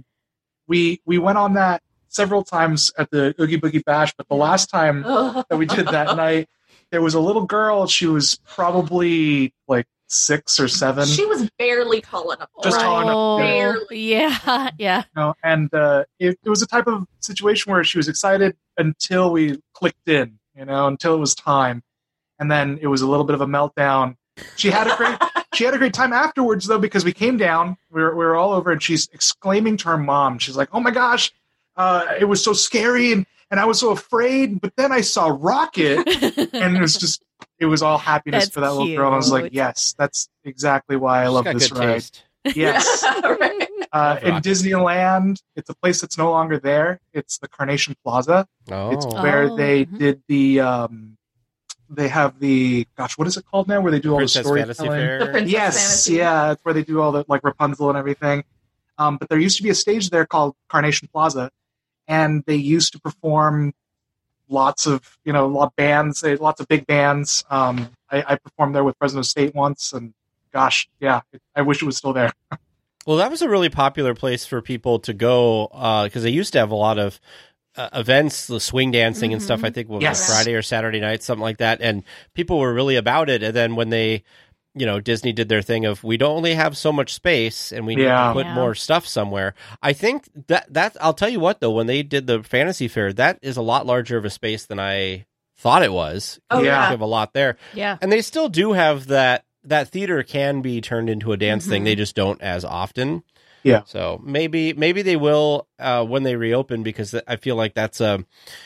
we we went on that several times at the Oogie Boogie Bash, but the last time that we did that night, there was a little girl. She was probably like six or seven, She was barely tall enough. Just right? tall enough, Oh, Barely. yeah. Yeah. you know, and uh, it, it was a type of situation where she was excited until we clicked in, you know, until it was time, and then it was a little bit of a meltdown. She had a great she had a great time afterwards though, because we came down, we were we were all over, and she's exclaiming to her mom. She's like, "Oh my gosh, uh, it was so scary, and and I was so afraid, but then I saw Rocket." And it was just, it was all happiness That's for that little girl. And I was like, cute. yes, that's exactly why I She's love got this good ride. taste. Yes. Right. Uh, Love in Rocket. Disneyland, it's a place that's no longer there. It's the Carnation Plaza. Oh, It's where Oh, they mhm. did the, um, they have the, gosh, what is it called now? Where they do all Princess the Fantasy storytelling. Fair. The Princess Yes, Fantasy. yeah, that's where they do all the like Rapunzel and everything. Um, but there used to be a stage there called Carnation Plaza, and they used to perform lots of you know lot of bands, eh, lots of big bands. Um, I, I performed there with Fresno State once, and gosh, yeah, it, I wish it was still there. Well, that was a really popular place for people to go because they used to have a lot of uh, events, the swing dancing and stuff. Mhm. I think was Yes. Friday or Saturday night, something like that, and people were really about it. And then when they, you know, Disney did their thing of we don't only have so much space and we need Yeah. to put Yeah. more stuff somewhere. I think that that I'll tell you what though, when they did the Fantasy Fair, that is a lot larger of a space than I thought it was. Oh, Yeah. They have a lot there. Yeah. And they still do have that. That theater can be turned into a dance thing. Mhm. They just don't as often. Yeah. So maybe maybe they will uh, when they reopen because I feel like that's a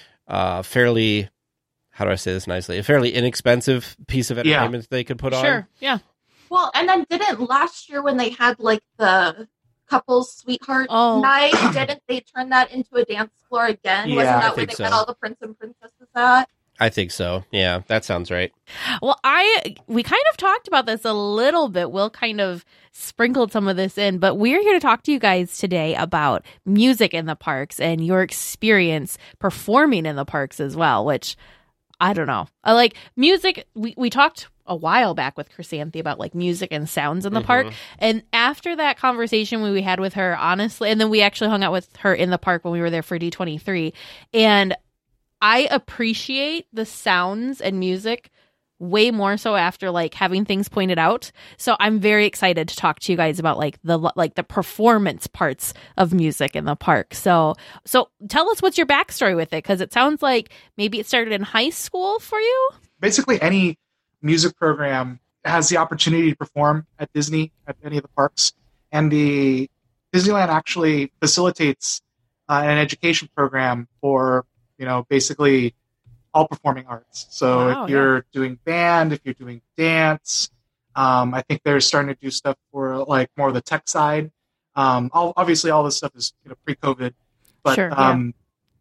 uh, fairly how do I say this nicely a fairly inexpensive piece of Yeah. entertainment they could put on. Sure. Yeah. Well, and then didn't last year when they had like the couples sweetheart Oh. night, didn't they turn that into a dance floor again? Yeah, Wasn't I that where think they so. had all the prince and princesses at? I think so. Yeah, that sounds right. Well, I we kind of talked about this a little bit. Will kind of sprinkled some of this in, but we're here to talk to you guys today about music in the parks and your experience performing in the parks as well, which I don't know. I like music. We, we talked a while back with Chrysanthi about like music and sounds in the park. Mhm. And after that conversation we had with her, honestly, and then we actually hung out with her in the park when we were there for D twenty-three. And I appreciate the sounds and music way more so after like having things pointed out. So I'm very excited to talk to you guys about like the like the performance parts of music in the park. So so tell us what's your backstory with it, because it sounds like maybe it started in high school for you. Basically, any music program has the opportunity to perform at Disney, at any of the parks, and the Disneyland actually facilitates uh, an education program for, you know, basically all performing arts. So Wow, if you're yeah. doing band, if you're doing dance, um, I think they're starting to do stuff for like more of the tech side. Um, all, obviously, all this stuff is, you know, pre-COVID, but Sure, yeah. um,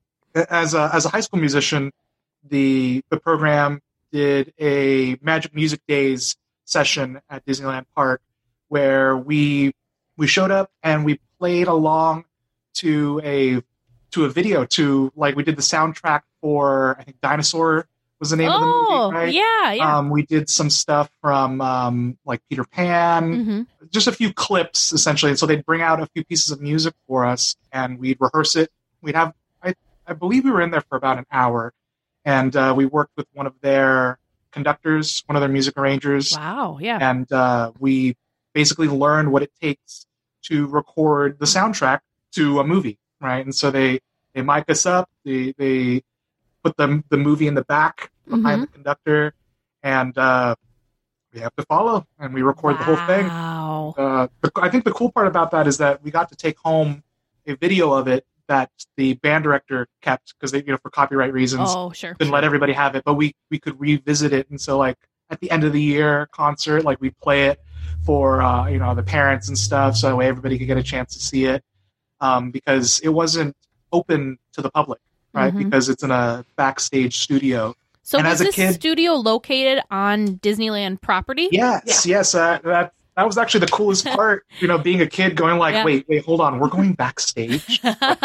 as a as a high school musician, the the program did a Magic Music Days session at Disneyland Park where we we showed up and we played along to a to a video to like we did the soundtrack for, I think Dinosaur was the name of the Oh, movie, right? yeah, yeah. Um, we did some stuff from um, like Peter Pan, hmm just a few clips essentially. And so they'd bring out a few pieces of music for us and we'd rehearse it. We'd have, I, I believe we were in there for about an hour, and uh, we worked with one of their conductors, one of their music arrangers. Wow, yeah. And uh, we basically learned what it takes to record the soundtrack to a movie, right? And so they, they mic us up, they, they put the, the movie in the back behind Mhm. the conductor, and uh, we have to follow, and we record the whole thing. Wow. Uh, the, I think the cool part about that is that we got to take home a video of it that the band director kept because they, you know, for copyright reasons, Oh, sure. couldn't let everybody have it, but we we could revisit it. And so, like at the end of the year concert, like we play it for uh, you know the parents and stuff, so that way everybody could get a chance to see it, um, because it wasn't open to the public, right? Mhm. Because it's in a backstage studio. So And was as a this kid- studio located on Disneyland property? Yes, yes, uh, that that was actually the coolest part. You know, being a kid, going like, Yeah. wait, wait, hold on, we're going backstage,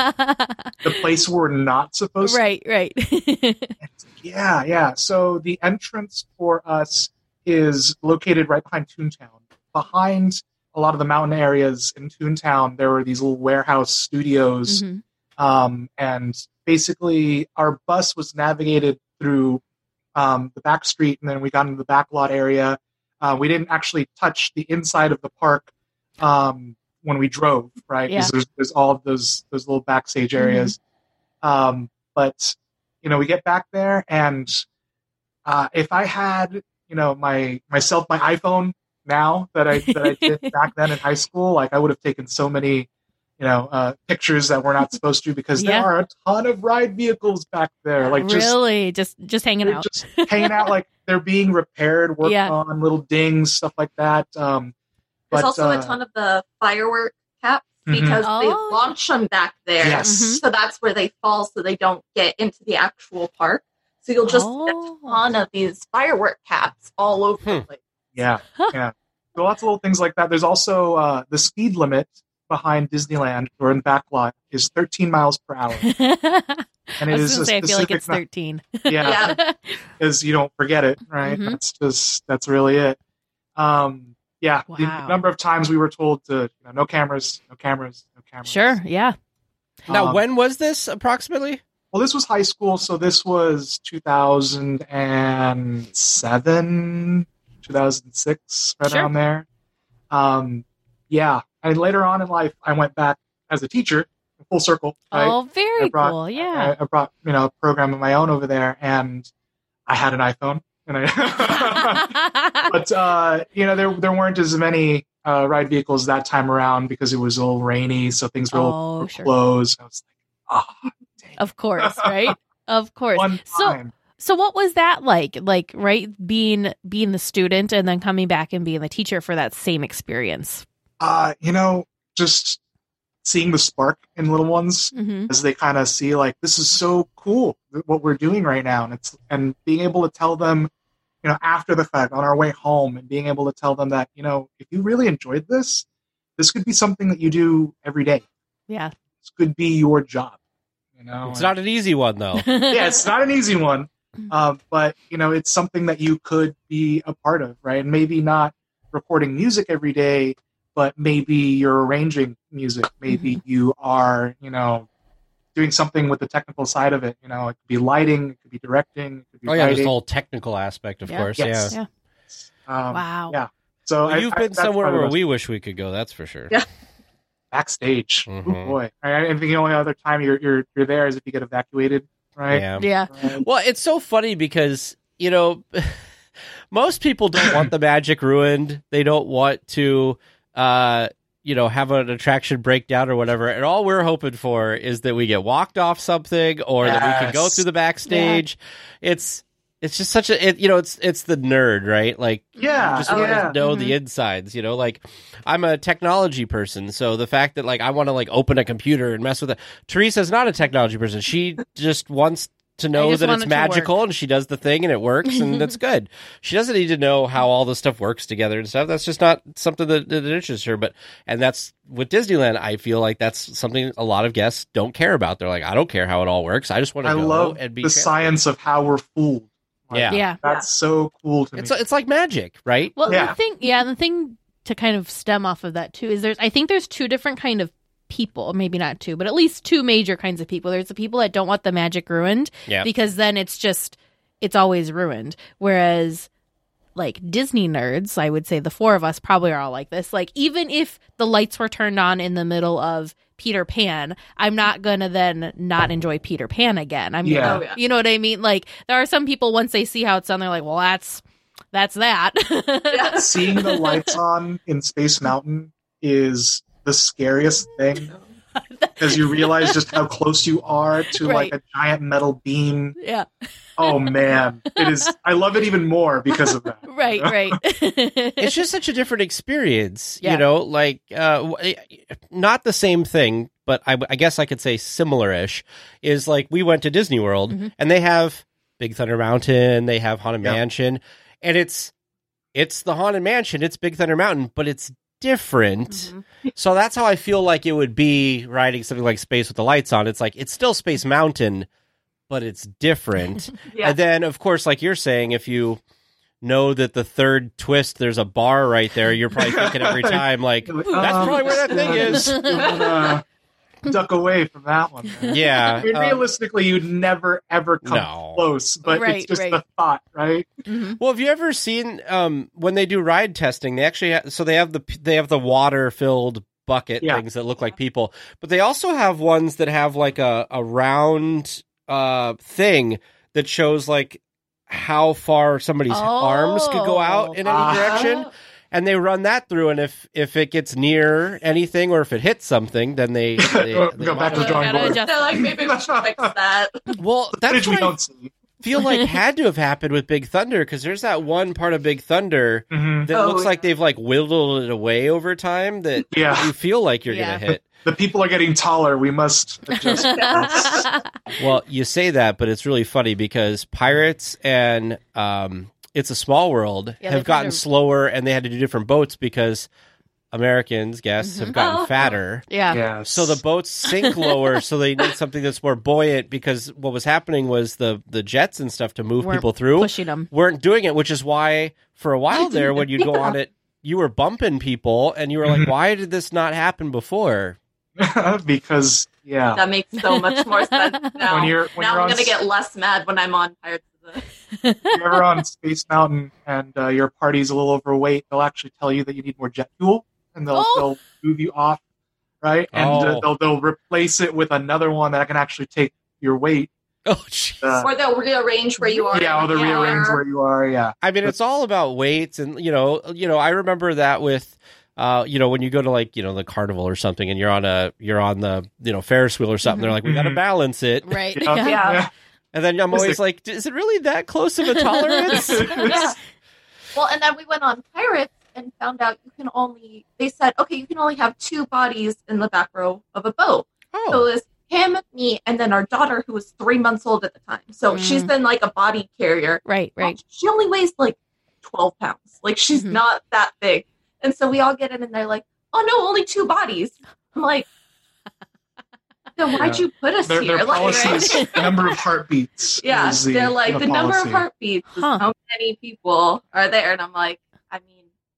the place we're not supposed to. Right, right. Yeah, yeah. So the entrance for us is located right behind Toontown. Behind a lot of the mountain areas in Toontown, there were these little warehouse studios. Mhm. Um, and basically, our bus was navigated through um, the back street, and then we got into the back lot area. Uh, we didn't actually touch the inside of the park um, when we drove, right? Yeah. Because there's, there's all of those those little backstage areas. Um, but you know, we get back there, and uh, if I had, you know, my myself my iPhone now that I that I did back then in high school, like I would have taken so many, you know, uh, pictures that we're not supposed to, because Yeah. there are a ton of ride vehicles back there, like just really, just just hanging they're out. just hanging out, like they're being repaired, worked Yeah. on, little dings, stuff like that. Um, There's but, also uh, a ton of the firework caps Mhm. because Oh. they launch them back there. Yes. Mhm. So that's where they fall so they don't get into the actual park. So you'll just see Oh. a ton of these firework caps all over Hmm. the place. Yeah, Huh. yeah. So lots of little things like that. There's also uh, the speed limit behind Disneyland or in the back lot is thirteen miles per hour, and I it was is gonna a say I feel like specific it's nu- thirteen. yeah, Yeah. because you don't forget it, right? Mhm. That's just that's really it. Um, yeah, the Wow. number of times we were told to, you know, no cameras, no cameras, no cameras. Sure, yeah. Now, Um, when was this approximately? Well, this was high school, so this was two thousand seven, two thousand six, right Sure. around there. Um, yeah, and later on in life, I went back as a teacher, full circle. Right? Oh, very I brought- cool. Yeah. I, I brought, you know, a program of my own over there, and I had an iPhone, and I. But uh, you know, there there weren't as many uh, ride vehicles that time around because it was a little rainy, so things were, Oh, were sure. closed. I was like, oh, dang. Of course, right? Of course. One So time. so what was that like? Like, right, being being the student and then coming back and being the teacher for that same experience. Uh, you know, just seeing the spark in little ones Mhm. as they kind of see like, this is so cool what we're doing right now, and it's and being able to tell them, you know, after the fact on our way home, and being able to tell them that, you know, if you really enjoyed this, this could be something that you do every day. Yeah. This could be your job. You know, It's and- not an easy one, though. yeah, it's not an easy one, um, but you know, it's something that you could be a part of, right? And maybe not recording music every day, but maybe you're arranging music. Maybe you are, you know, doing something with the technical side of it. You know, it could be lighting, it could be directing, it could be Oh yeah, there's writing. the whole technical aspect, of Yeah. course. Yes. Yeah. Um, Wow. Yeah. So Well, I- you've I- been that's somewhere probably where the we wish we could go. That's for sure. Yeah. backstage. Mhm. Oh boy! I, I think the only other time you're you're you're there is if you get evacuated, right? Yeah. Yeah. Right. Well, it's so funny because, you know, most people don't want the magic ruined. They don't want to, uh, you know, have an attraction breakdown or whatever. And all we're hoping for is that we get walked off something or that we can go Yes. through the backstage. It's it's just such a, it, you know, it's it's the nerd, right? Like, Yeah, you just oh, want yeah. to know Mhm. the insides, you know, like I'm a technology person. So the fact that like I want to like open a computer and mess with it. Teresa's not a technology person. She just wants to know just that want it's it to magical work. and she does the thing and it works and that's good. She doesn't need to know how all the stuff works together and stuff. That's just not something that, that interests her. But, and that's with Disneyland, I feel like that's something a lot of guests don't care about. They're like, I don't care how it all works. I just want to I go love and be the trans- science of how we're fooled. Like, Yeah. Yeah. That's so cool to It's, me. it's like magic, right? Well, Yeah. the thing, yeah, the thing to kind of stem off of that too is there's, I think there's two different kind of people, maybe not two, but at least two major kinds of people. There's the people that don't want the magic ruined Yeah. because then it's just, it's always ruined. Whereas like Disney nerds, I would say the four of us probably are all like this. Like even if the lights were turned on in the middle of Peter Pan, I'm not gonna then not enjoy Peter Pan again. I'm Yeah. gonna, Oh, yeah. you know what I mean? Like there are some people once they see how it's done, they're like, well, that's that's that. Yeah. Seeing the lights on in Space Mountain is the scariest thing because you realize just how close you are to Right. like a giant metal beam. Yeah, Oh man, it is. I love it even more because of that. right, right. It's just such a different experience, Yeah. you know, like uh, w- not the same thing, but I, I guess I could say similar-ish, is like we went to Disney World Mhm. and they have Big Thunder Mountain, they have Haunted Yeah. Mansion, and it's it's the Haunted Mansion, it's Big Thunder Mountain, but it's different. Mhm. So that's how I feel like it would be riding something like Space with the Lights On. It's like it's still Space Mountain, but it's different. Yeah. And then, of course, like you're saying, if you know that the third twist, there's a bar right there, you're probably thinking every time, like, Like, that's oh, probably where that thing yeah, is. you wanna duck away from that one. Man. Yeah. I mean, um, realistically, you'd never ever come No. close, but Right, it's just right. the thought, right? Mhm. well, have you ever seen um, when they do ride testing? They actually ha- so they have the they have the water filled bucket Yeah. things that look like people, but they also have ones that have like a a round uh, thing that shows like how far somebody's arms could go out in any Ah. direction. And they run that through, and if if it gets near anything or if it hits something, then they, they, Go they back to the Gotta drawing board. adjust. They're like, maybe we should fix that. Well, The that's footage we what I don't see. feel like had to have happened with Big Thunder, because there's that one part of Big Thunder Mhm. that Oh, looks like yeah. they've like whittled it away over time. That Yeah. you feel like you're Yeah. gonna hit. The people are getting taller. We must adjust. Well, you say that, but it's really funny because Pirates and um, It's a Small World Yeah, have they've gotten had to- slower, and they had to do different boats because Americans, guests, have gotten Oh. fatter. Yeah. Yes. So the boats sink lower, so they need something that's more buoyant. Because what was happening was the the jets and stuff to move Weren't people through pushing them. weren't doing it, which is why for a while there, when you'd go on it, you were bumping people, and you were like, "Why did this not happen before?" because yeah, That makes so much more sense now. When you're- when now you're I'm on gonna s- get less mad when I'm on Pirates of the. if you're ever on Space Mountain and uh, your party's a little overweight, they'll actually tell you that you need more jet fuel, and they'll Oh. they'll move you off, right? And uh, Oh. they'll they'll replace it with another one that can actually take your weight. Oh, jeez. Uh, Or they'll rearrange where you are. yeah, or they'll in the rearrange car. where you are. Yeah, I mean, it's all about weights, and you know, you know, I remember that with, uh, you know, when you go to like, you know, the carnival or something, and you're on a, you're on the, you know, Ferris wheel or something. They're like, we got to Mhm. balance it, Right. Yeah. Yeah. Yeah. and then I'm Is always it- like, is it really that close of a tolerance? Yeah. Well, and then we went on Pirates and found out you can only. They said, okay, you can only have two bodies in the back row of a boat. So Oh, it was him, me, and then our daughter, who was three months old at the time. So Mm. she's been like a body carrier. Right. Right. She only weighs like twelve pounds. Like she's Mhm. not that big. And so we all get in and they're like, oh no, only two bodies. I'm like, then why'd Yeah. you put us their, here? their Like, policy right? is number of heartbeats. Yeah, is the, they're like, the, number of policy. heartbeats is Huh. how many people are there. And I'm like, I mean,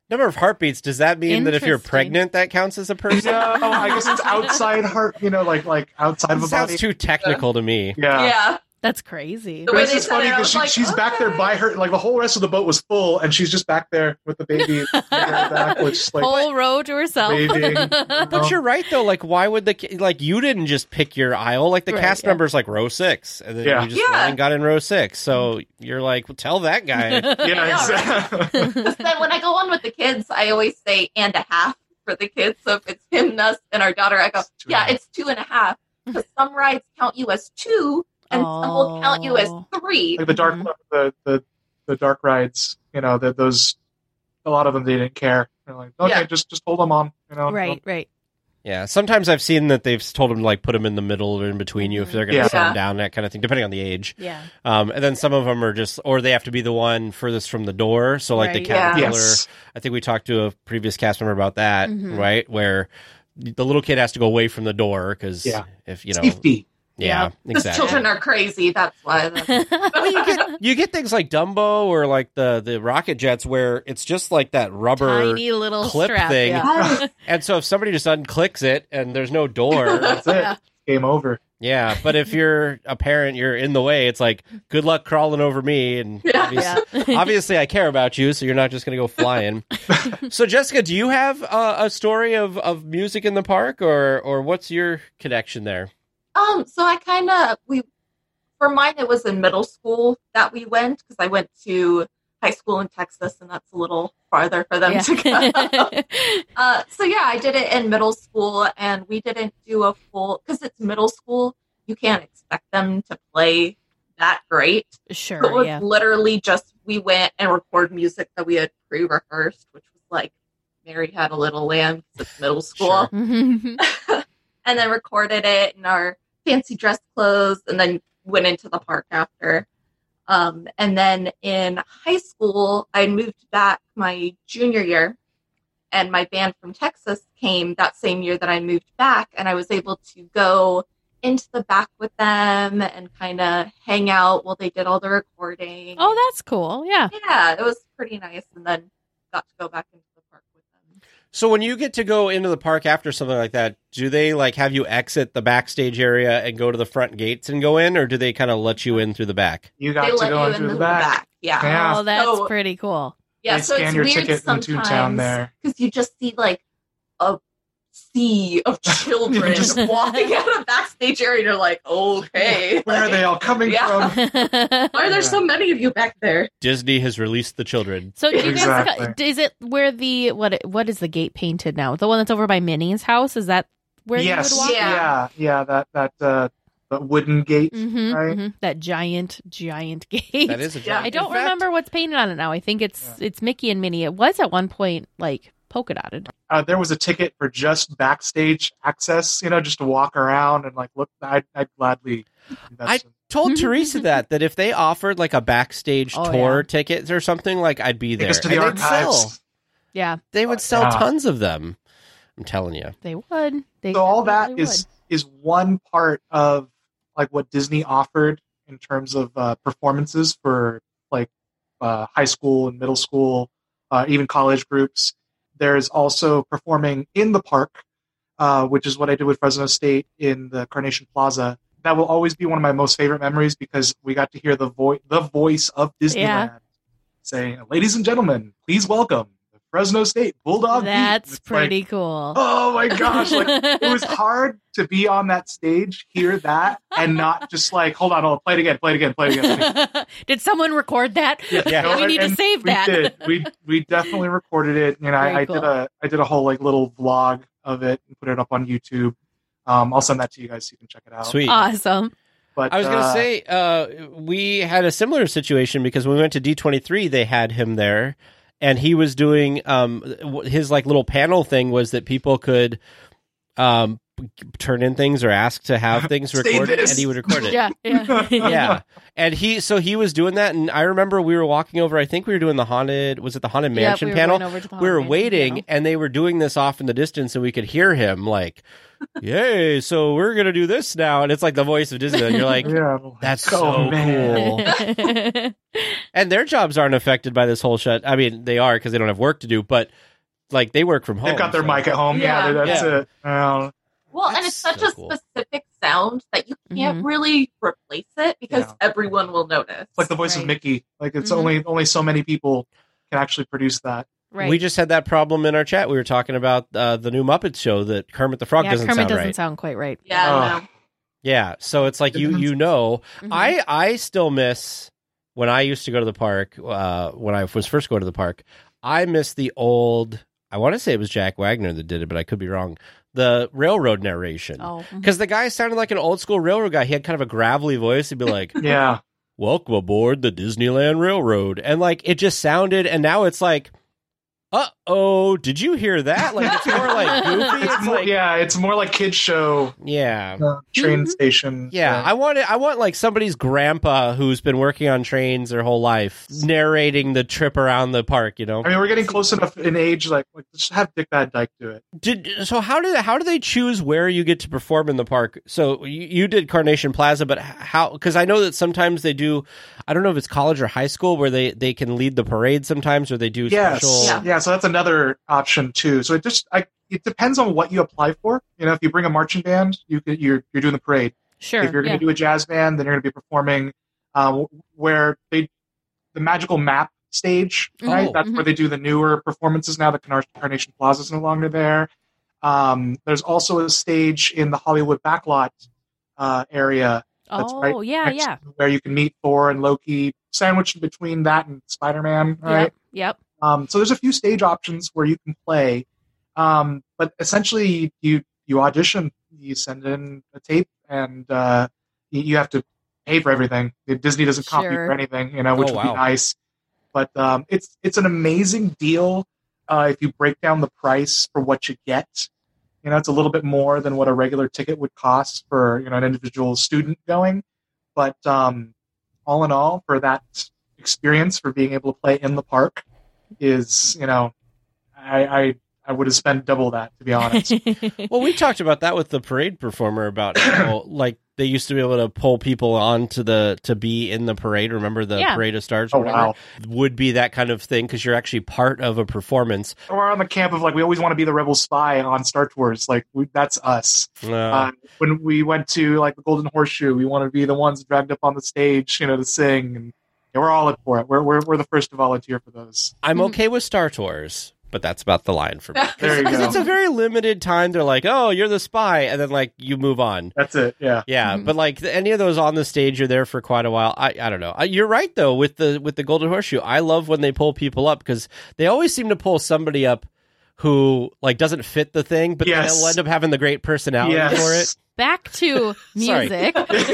Number of heartbeats, does that mean that if you're Interesting. pregnant, that counts as a person? No, I guess it's outside heart, you know, like like outside of a Sounds body. too technical to me. yeah. Yeah. That's crazy. The But way it's they just said funny it, I because was she, like, she's back there okay. by her, like the whole rest of the boat was full, and she's just back there with the baby back, which like Whole row to herself. waving. But you're right, though. Like, why would the ca- like you didn't just pick your aisle? Like the Right, cast yeah. member's like row six, and then Yeah. you just Yeah. went and got in row six. So you're like, well, tell that guy. Yeah, Yeah, exactly. Because then when I go on with the kids, I always say and a half for the kids. So if it's him, us, and our daughter, I go, It's two and a yeah, half. it's two and a half. Because some rides count you as two, and some will count you as Oh. three. Like the dark, Mhm. the, the the dark rides, you know, that those a lot of them they didn't care. They're like, okay, Yeah. just just hold them on, you know. Right, right. Yeah, sometimes I've seen that they've told them to like put them in the middle or in between you if they're going to Yeah. sit them down, that kind of thing, depending on the age. Yeah. Um, and then some of them are just, or they have to be the one furthest from the door. So like the Right. Yeah. caterpillar, Yes. I think we talked to a previous cast member about that, Mhm. right? Where the little kid has to go away from the door because Yeah. if you know, Safety. yeah, Because exactly. children are crazy. That's why. The- Well, you get you get things like Dumbo or like the the rocket jets where it's just like that rubber, Tiny little clip strap. thing. Yeah. and so if somebody just unclicks it and there's no door, That's it. Yeah. Game over. yeah. But if you're a parent, you're in the way. It's like good luck crawling over me, and Yeah. obviously, Yeah. obviously I care about you, so you're not just going to go flying. So Jessica, do you have uh, a story of, of music in the park, or or what's your connection there? Um, so I kind of we for mine it was in middle school that we went because I went to high school in Texas and that's a little farther for them to go. Yeah. Uh, so yeah, I did it in middle school and we didn't do a full because it's middle school. You can't expect them to play that great. So it Sure. was Yeah. literally just we went and recorded music that we had pre-rehearsed, which was like Mary Had a Little Lamb. 'Cause it's middle school. Sure. Mhm. And then recorded it in our fancy dress clothes and then went into the park after. Um, and then in high school, I moved back my junior year and my band from Texas came that same year that I moved back and I was able to go into the back with them and kind of hang out while they did all the recording. Oh, that's cool. Yeah. yeah, it was pretty nice. And then got to go back into the park with them. So when you get to go into the park after something like that, do they like have you exit the backstage area and go to the front gates and go in, or do they kind of let you in through the back? You got They to let go you into in the the back. back. Yeah. Yeah. Oh, that's So- pretty cool. Yeah, They so scan it's your weird ticket in the Toontown sometimes there. because you just see like a sea of children Just- walking out of backstage area. And you're like, okay, Where are they all coming Yeah. from? Why are there so many of you back there? Disney has released the children. So do you guys, Exactly. is it where the what what is the gate painted now? The one that's over by Minnie's house? Is that where yes. you would walk? Yeah. yeah, yeah, that that uh, the wooden gate. Mhm, Right? mhm. That giant, giant gate. That is a Yeah. giant. I don't in fact, remember what's painted on it now. I think it's Yeah. it's Mickey and Minnie. It was at one point like polka dotted. Uh, there was a ticket for just backstage access, you know, just to walk around and like look. I'd, I'd gladly. invest in- Told Teresa that that if they offered like a backstage Oh, tour yeah. ticket or something, like I'd be Take there. us to the And they'd sell. archives. Yeah, They would sell Yeah. tons of them. I'm telling you. they would. They So all that definitely is is one part of like what Disney offered in terms of uh, performances for like uh, high school and middle school, uh, even college groups. There's also performing in the park, uh, which is what I did with Fresno State in the Carnation Plaza. That will always be one of my most favorite memories because we got to hear the voice the voice of Disneyland Yeah. saying, "Ladies and gentlemen, please welcome the Fresno State Bulldog." Beat." That's It's like, pretty cool. oh my gosh! Like it was hard to be on that stage, hear that, and not just like, hold on, hold on, play it again, play it again, play it again. Did someone record that? Yeah. We need to And save we that. Did. We we definitely recorded it, and I, Very I cool. did a I did a whole like little vlog of it and put it up on YouTube. Um, I'll send that to you guys so you can check it out. Sweet. Awesome. But I was going to uh, say, uh, we had a similar situation because when we went to D twenty-three, they had him there, and he was doing um, his like little panel thing was that people could um, turn in things or ask to have things Say recorded, this. and he would record it. Yeah, yeah. Yeah. And he, so he was doing that, and I remember we were walking over, I think we were doing the Haunted, was it the Haunted Yeah, Mansion we were panel? going over to the We Haunted were Mansion waiting, panel. and they were doing this off in the distance, and we could hear him like, yay, so we're going to do this now. And it's like the voice of Disney, and you're like, Yeah. that's Oh, so man. cool. And their jobs aren't affected by this whole shut. I mean, they are because they don't have work to do, but like they work from home. They've got their so- mic at home. Yeah, Yeah. that's Yeah. it. Um, Well, and That's it's such so a cool. specific sound that you can't Mhm. really replace it because Yeah. everyone will notice. it's like the voice Right. of Mickey. Like it's Mhm. only only so many people can actually produce that. Right. We just had that problem in our chat. We were talking about uh, the new Muppet show that Kermit the Frog yeah, doesn't Kermit sound doesn't right. sound quite right. yeah, Oh. no. Yeah, so it's like you you know, Mhm. I I still miss when I used to go to the park. Uh, when I was first going to the park, I miss the old. I want to say it was Jack Wagner that did it, but I could be wrong. The railroad narration. Oh, mhm. Because the guy sounded like an old school railroad guy. He had kind of a gravelly voice. He'd be like, Yeah. welcome aboard the Disneyland Railroad. And like, it just sounded, and now it's like, uh-oh, did you hear that? Like, it's more like goofy. It's It's more, like, yeah, it's more like kids show yeah. uh, train Mhm. station. Yeah, uh, I want it. I want like somebody's grandpa who's been working on trains their whole life narrating the trip around the park. You know, I mean, we're getting close enough in age. Like, like just have Dick Van Dyke do it. did so? How did how do they choose where you get to perform in the park? So you, you did Carnation Plaza, but h- how? Because I know that sometimes they do. I don't know if it's college or high school where they they can lead the parade sometimes, or they do Yes, special. Yeah. yeah. So that's another option too. So it just, I, it depends on what you apply for. You know, if you bring a marching band, you could, you're you're doing the parade. Sure. If you're going yeah. to do a jazz band, then you're going to be performing uh, where they the Magical Map stage, right? Oh. That's where they do the newer performances now. The Carnar- Carnation Plaza is no longer there. Um, there's also a stage in the Hollywood backlot uh, area. That's oh, right yeah, next yeah. to where you can meet Thor and Loki, sandwiched between that and Spider-Man, right? Yep. Yep. Um, so there's a few stage options where you can play, um, but essentially you you audition, you send in a tape, and uh, you, you have to pay for everything. Disney doesn't comp you Sure. for anything, you know, which Oh, would be wow. nice. But um, it's it's an amazing deal uh, if you break down the price for what you get. You know, it's a little bit more than what a regular ticket would cost for you know an individual student going, but um, all in all, for that experience, for being able to play in the park, is you know, I I, I would have spent double that, to be honest. Well, we talked about that with the parade performer about how like they used to be able to pull people onto the to be in the parade. Remember the Yeah. Parade of Stars? Oh Or whatever? wow! Would be that kind of thing because you're actually part of a performance. We're on the camp of like we always want to be the rebel spy on Star Tours. Like we, that's us. Uh, Uh, when we went to like the Golden Horseshoe, we want to be the ones dragged up on the stage, you know, to sing, and yeah, we're all in for it. We're we're we're the first to volunteer for those. I'm okay with Star Tours, but that's about the line for me. There you Because go. it's a very limited time. They're like, oh, you're the spy, and then like you move on. That's it. Yeah. Yeah, Mhm. but like any of those on the stage, you're there for quite a while. I, I don't know. I, you're right though with the with the Golden Horseshoe. I love when they pull people up because they always seem to pull somebody up who like doesn't fit the thing, but then Yes. they'll end up having the great personality for it. Yes. Back to Sorry. music.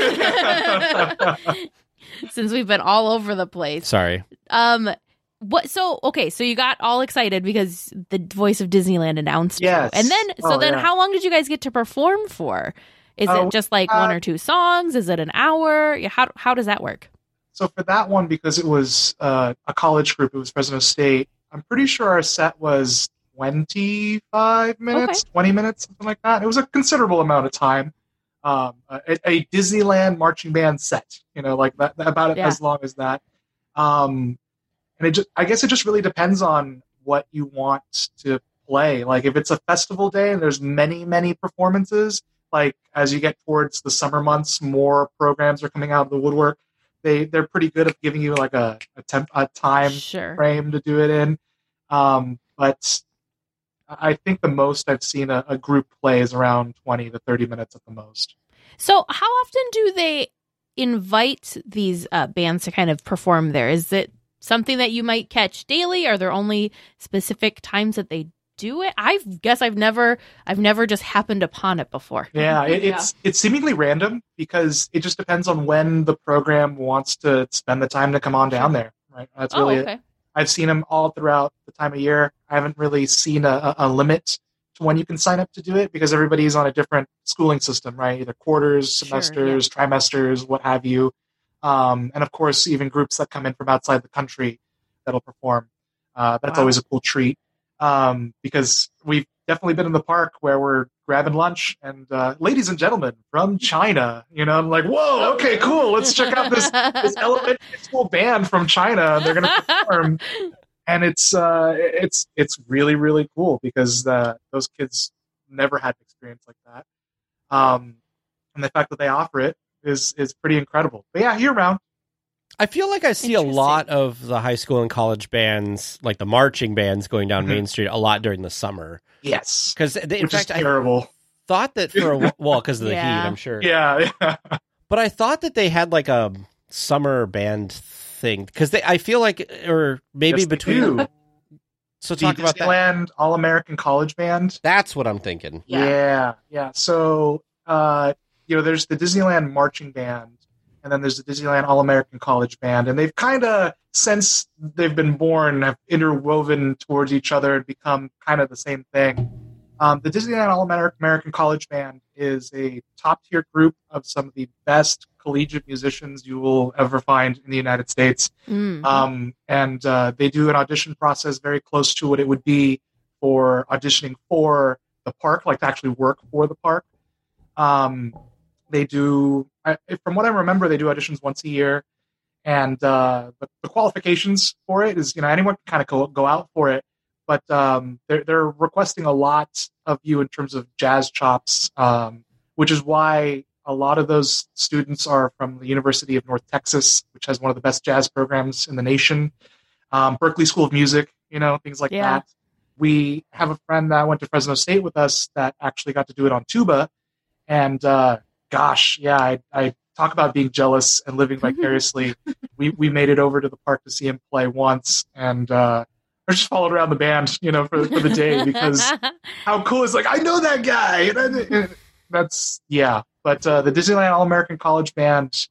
Since we've been all over the place. Sorry. Um what so okay, so you got all excited because the voice of Disneyland announced you. Yes. And then so Oh, then yeah. how long did you guys get to perform for? Is Oh, it just like uh, one or two songs? Is it an hour? How how does that work? So for that one, because it was uh, a college group, it was Fresno State. I'm pretty sure our set was twenty-five minutes, twenty minutes, something like that. It was a considerable amount of time. Um, a, a Disneyland marching band set, you know, like that, about it Yeah. as long as that. Um, and it just, I guess it just really depends on what you want to play. Like if it's a festival day and there's many, many performances, like as you get towards the summer months, more programs are coming out of the woodwork. They they're pretty good at giving you like a a, temp, a time Sure. frame to do it in. Um, but I think the most I've seen a, a group play is around twenty to thirty minutes at the most. So how often do they invite these uh, bands to kind of perform there? Is it something that you might catch daily? Are there only specific times that they do it? I guess I've never I've never just happened upon it before. Yeah, it, Yeah. it's it's seemingly random because it just depends on when the program wants to spend the time to come on down there. Right, that's Oh, really okay. it. I've seen them all throughout the time of year. I haven't really seen a, a a limit to when you can sign up to do it because everybody's on a different schooling system, right? Either quarters, Sure, semesters, trimesters, what have you. Um, and of course, even groups that come in from outside the country that'll perform. Uh, that's Wow. always a cool treat um, because we've definitely been in the park where we're grabbing lunch and uh, ladies and gentlemen from China, you know, I'm like, whoa, okay, cool. Let's check out this, this elementary school band from China. They're going to perform. And it's uh, it's it's really, really cool because uh, those kids never had an experience like that. Um, and the fact that they offer it is is pretty incredible. But yeah, year round. I feel like I see a Interesting. lot of the high school and college bands, like the marching bands, going down Mhm. Main Street a lot during the summer. Yes. Because in Which fact, is I terrible. thought that for a wh- well, because of the Yeah. heat, I'm sure. Yeah, yeah. But I thought that they had like a summer band thing because they. I feel like, or maybe Yes, they between. do. So The talk about that. Disneyland All-American College Band. That's what I'm thinking. Yeah. Yeah, yeah. So, uh, you know, there's the Disneyland Marching Band, and then there's the Disneyland All-American College Band, and they've kind of, since they've been born, have interwoven towards each other and become kind of the same thing. Um, the Disneyland All-American College Band is a top-tier group of some of the best collegiate musicians you will ever find in the United States. Mm. Um, and uh, they do an audition process very close to what it would be for auditioning for the park, like to actually work for the park. Um, they do, I, from what I remember, they do auditions once a year. And uh, but the qualifications for it is, you know, anyone can kind of go, go out for it. But um, they're, they're requesting a lot of you in terms of jazz chops, um, which is why a lot of those students are from the University of North Texas, which has one of the best jazz programs in the nation. Um, Berklee School of Music, you know, things like Yeah. that. We have a friend that went to Fresno State with us that actually got to do it on tuba. And uh, gosh, yeah, I, I talk about being jealous and living vicariously. we we made it over to the park to see him play once, and uh, I just followed around the band, you know, for, for the day because how cool is like I know that guy. And I, and that's yeah. But uh, the Disneyland All-American College Band,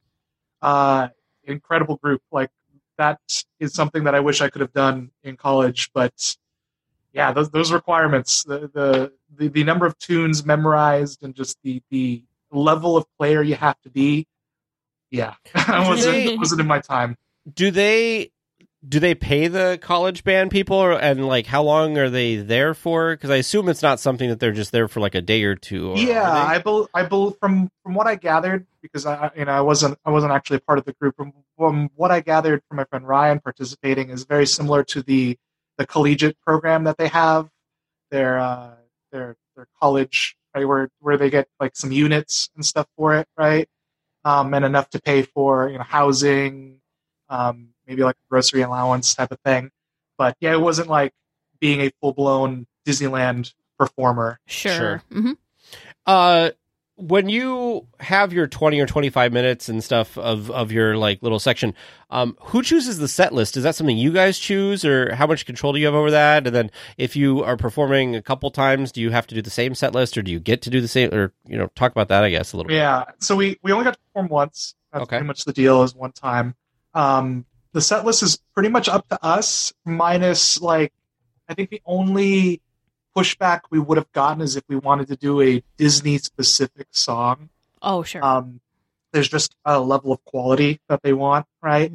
uh, incredible group. Like that is something that I wish I could have done in college. But yeah, those, those requirements, the, the the the number of tunes memorized, and just the the level of player you have to be. Yeah, I wasn't they- wasn't in my time. Do they do they pay the college band people, or, and like how long are they there for? Because I assume it's not something that they're just there for like a day or two. Or Yeah, are they- I bel I bel from from what I gathered, because I you know I wasn't I wasn't actually a part of the group. From, from what I gathered from my friend Ryan participating is very similar to the the collegiate program that they have. Their uh, their their college, right, where where they get like some units and stuff for it, right, um, and enough to pay for you know housing, um, maybe like a grocery allowance type of thing. But yeah, it wasn't like being a full blown Disneyland performer. Sure. Sure. hmm Uh, when you have your twenty or twenty-five minutes and stuff of, of your like little section, um, who chooses the set list? Is that something you guys choose, or how much control do you have over that? And then if you are performing a couple times, do you have to do the same set list, or do you get to do the same, or, you know, talk about that, I guess, a little bit. Yeah, so we, we only got to perform once. That's Okay. pretty much the deal, is one time. Um, the set list is pretty much up to us, minus, like, I think the only pushback we would have gotten is if we wanted to do a Disney-specific song. Oh, sure. Um, there's just a level of quality that they want, right?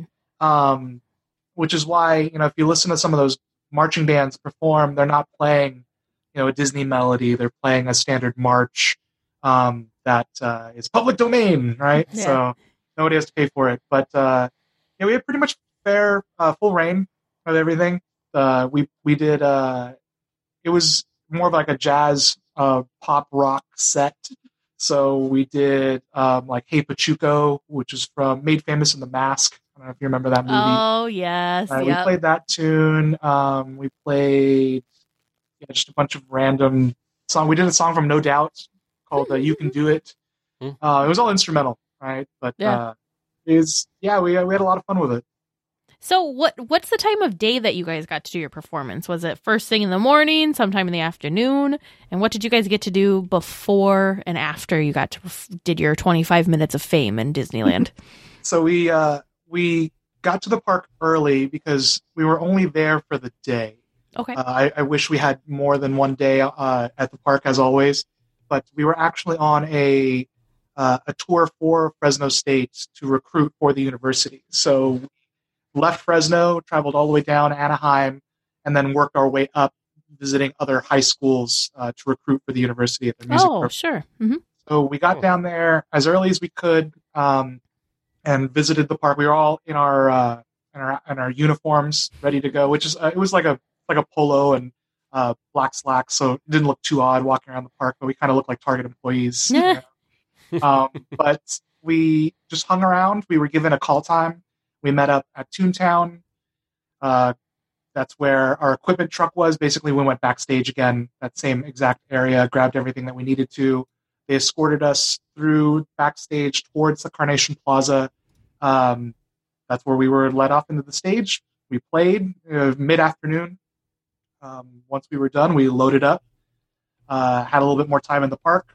Um, which is why, you know, if you listen to some of those marching bands perform, they're not playing, you know, a Disney melody. They're playing a standard march um, that uh, is public domain, right? Yeah. So nobody has to pay for it. But uh, yeah, we had pretty much fair, uh, full reign of everything. Uh, we we did. Uh, it was more of like a jazz, uh, pop rock set. So we did um, like "Hey Pachuco," which is from Made Famous in The Mask. I don't know if you remember that movie. Oh, yes. Uh, We Yep. played that tune. Um, we played yeah, just a bunch of random song. We did a song from No Doubt called uh, "You Can Do It." Hmm. Uh, it was all instrumental, right? But Yeah. uh, it was yeah, we we had a lot of fun with it. So what what's the time of day that you guys got to do your performance? Was it first thing in the morning, sometime in the afternoon? And what did you guys get to do before and after you got to perf- did your twenty-five minutes of fame in Disneyland? So we uh, we got to the park early because we were only there for the day. Okay. Uh, I, I wish we had more than one day uh, at the park, as always. But we were actually on a uh, a tour for Fresno State to recruit for the university. So we left Fresno, traveled all the way down to Anaheim, and then worked our way up, visiting other high schools uh, to recruit for the university at their music Oh, program. sure. hmm So we got Cool. down there as early as we could um, and visited the park. We were all in our uh, in our in our uniforms, ready to go. Which is uh, it was like a like a polo and uh, black slacks, so it didn't look too odd walking around the park. But we kind of looked like Target employees. you know. um, but we just hung around. We were given a call time. We met up at Toontown. Uh, that's where our equipment truck was. Basically, we went backstage again, that same exact area, grabbed everything that we needed to. They escorted us through backstage towards the Carnation Plaza. Um, that's where we were led off into the stage. We played uh, mid-afternoon. Um, once we were done, we loaded up, uh, had a little bit more time in the park,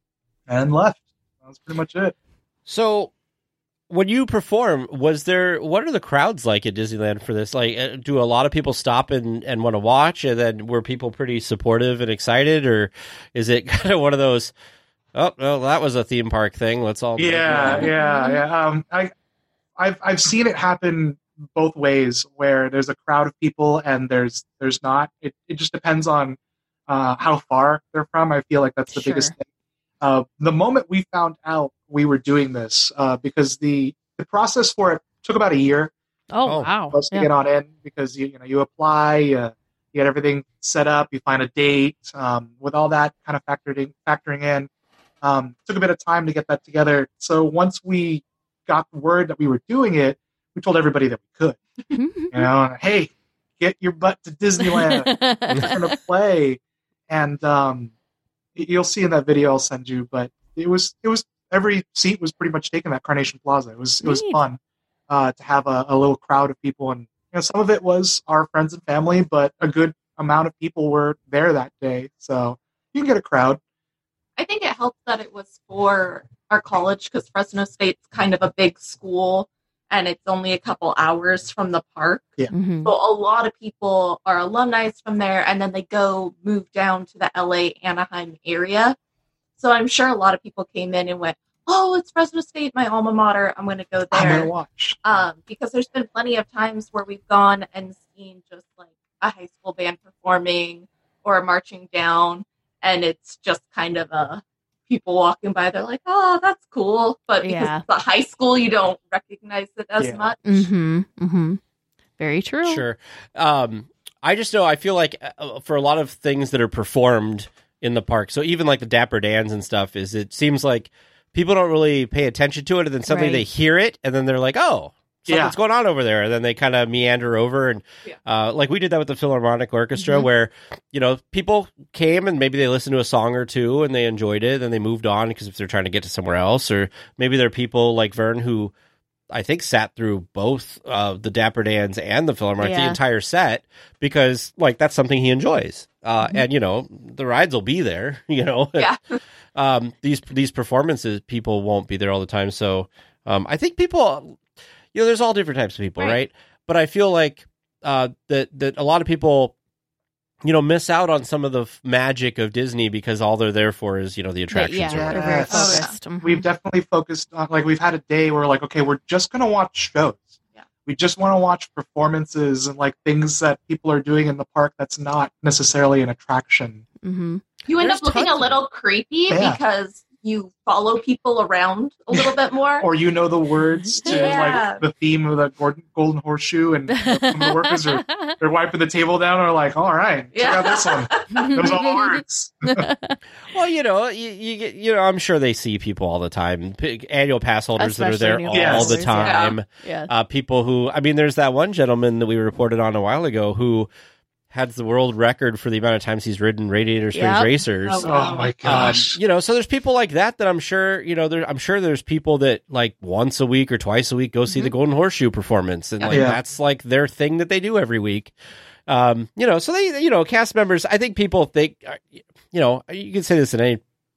and left. That was pretty much it. So, when you perform, was there? What are the crowds like at Disneyland for this? Like, uh, do a lot of people stop and, and want to watch? And then were people pretty supportive and excited, or is it kind of one of those? Oh, no, that was a theme park thing. Let's all. Yeah, yeah, yeah. Um, I, I've I've seen it happen both ways, where there's a crowd of people and there's there's not. It it just depends on uh, how far they're from. I feel like that's the Sure. biggest thing. Uh, the moment we found out we were doing this, uh, because the the process for it took about a year Oh, Oh, wow. for us to Yeah. get on in, because you you know you apply, uh, you get everything set up, you find a date, um, with all that kind of factored in, factoring in. Um, took a bit of time to get that together. So once we got word that we were doing it, we told everybody that we could. You know, hey, get your butt to Disneyland. We're going to play. And um, you'll see in that video I'll send you, but it was it was every seat was pretty much taken at Carnation Plaza. It was it was Neat. fun uh, to have a, a little crowd of people, and you know some of it was our friends and family, but a good amount of people were there that day, so you can get a crowd. I think it helped that it was for our college, because Fresno State's kind of a big school and it's only a couple hours from the park. Mhm. So a lot of people are alumni from there, and then they go move down to the L A Anaheim area. So I'm sure a lot of people came in and went, oh, it's Fresno State, my alma mater. I'm going to go I'm there. gonna watch. Um, because there's been plenty of times where we've gone and seen just like a high school band performing or a marching down, and it's just kind of a people walking by. They're like, "Oh, that's cool," but because Yeah. it's a high school, you don't recognize it as Yeah. much. Mm-hmm. Mm-hmm. Very true. Sure. Um, I just know I feel like uh, for a lot of things that are performed in the park, so even like the Dapper Dans and stuff, is it seems like people don't really pay attention to it, and then suddenly Right. they hear it, and then they're like, "Oh, something's Yeah. going on over there," and then they kind of meander over, and Yeah. uh, like we did that with the Philharmonic Orchestra, Mhm. where you know people came and maybe they listened to a song or two and they enjoyed it, and they moved on because if they're trying to get to somewhere else, or maybe there are people like Vern who I think sat through both uh, the Dapper Dans and the Philharmonic, the Yeah. entire set, because like that's something he enjoys. Uh, Mhm. And you know the rides will be there. You know, Yeah. um, these these performances, people won't be there all the time. So um, I think people, you know, there's all different types of people, right? Right. But I feel like uh, that that a lot of people, you know, miss out on some of the f- magic of Disney because all they're there for is you know the attractions. Yeah, or they're whatever. very Yes. focused. Mhm. We've definitely focused on, like, we've had a day where we're like, okay, we're just going to watch shows. Yeah. We just want to watch performances and like things that people are doing in the park that's not necessarily an attraction. Mhm. You end There's up looking tons a of little creepy Yeah. because you follow people around a little bit more. Or you know the words to Yeah. like the theme of the Gordon, Golden Horseshoe, and you know, some of the workers are they're wiping the table down and are like, all right, check Yeah. out this one. Those are all the words. Well, you know, you, you get, you know, I'm sure they see people all the time. P- annual pass holders that are Especially there annual all, pass all the holders, yeah. time. Yeah. Uh, people who, I mean, there's that one gentleman that we reported on a while ago who had the world record for the amount of times he's ridden Radiator Springs Yep. Racers. Oh, Oh my Um, gosh. you know, so there's people like that that I'm sure, you know, there, I'm sure there's people that like once a week or twice a week go see the Golden Horseshoe performance, and like Yeah. that's like their thing that they do every week. Um, you know, so they, you know, cast members. I think people think, uh, you know, you can say this in any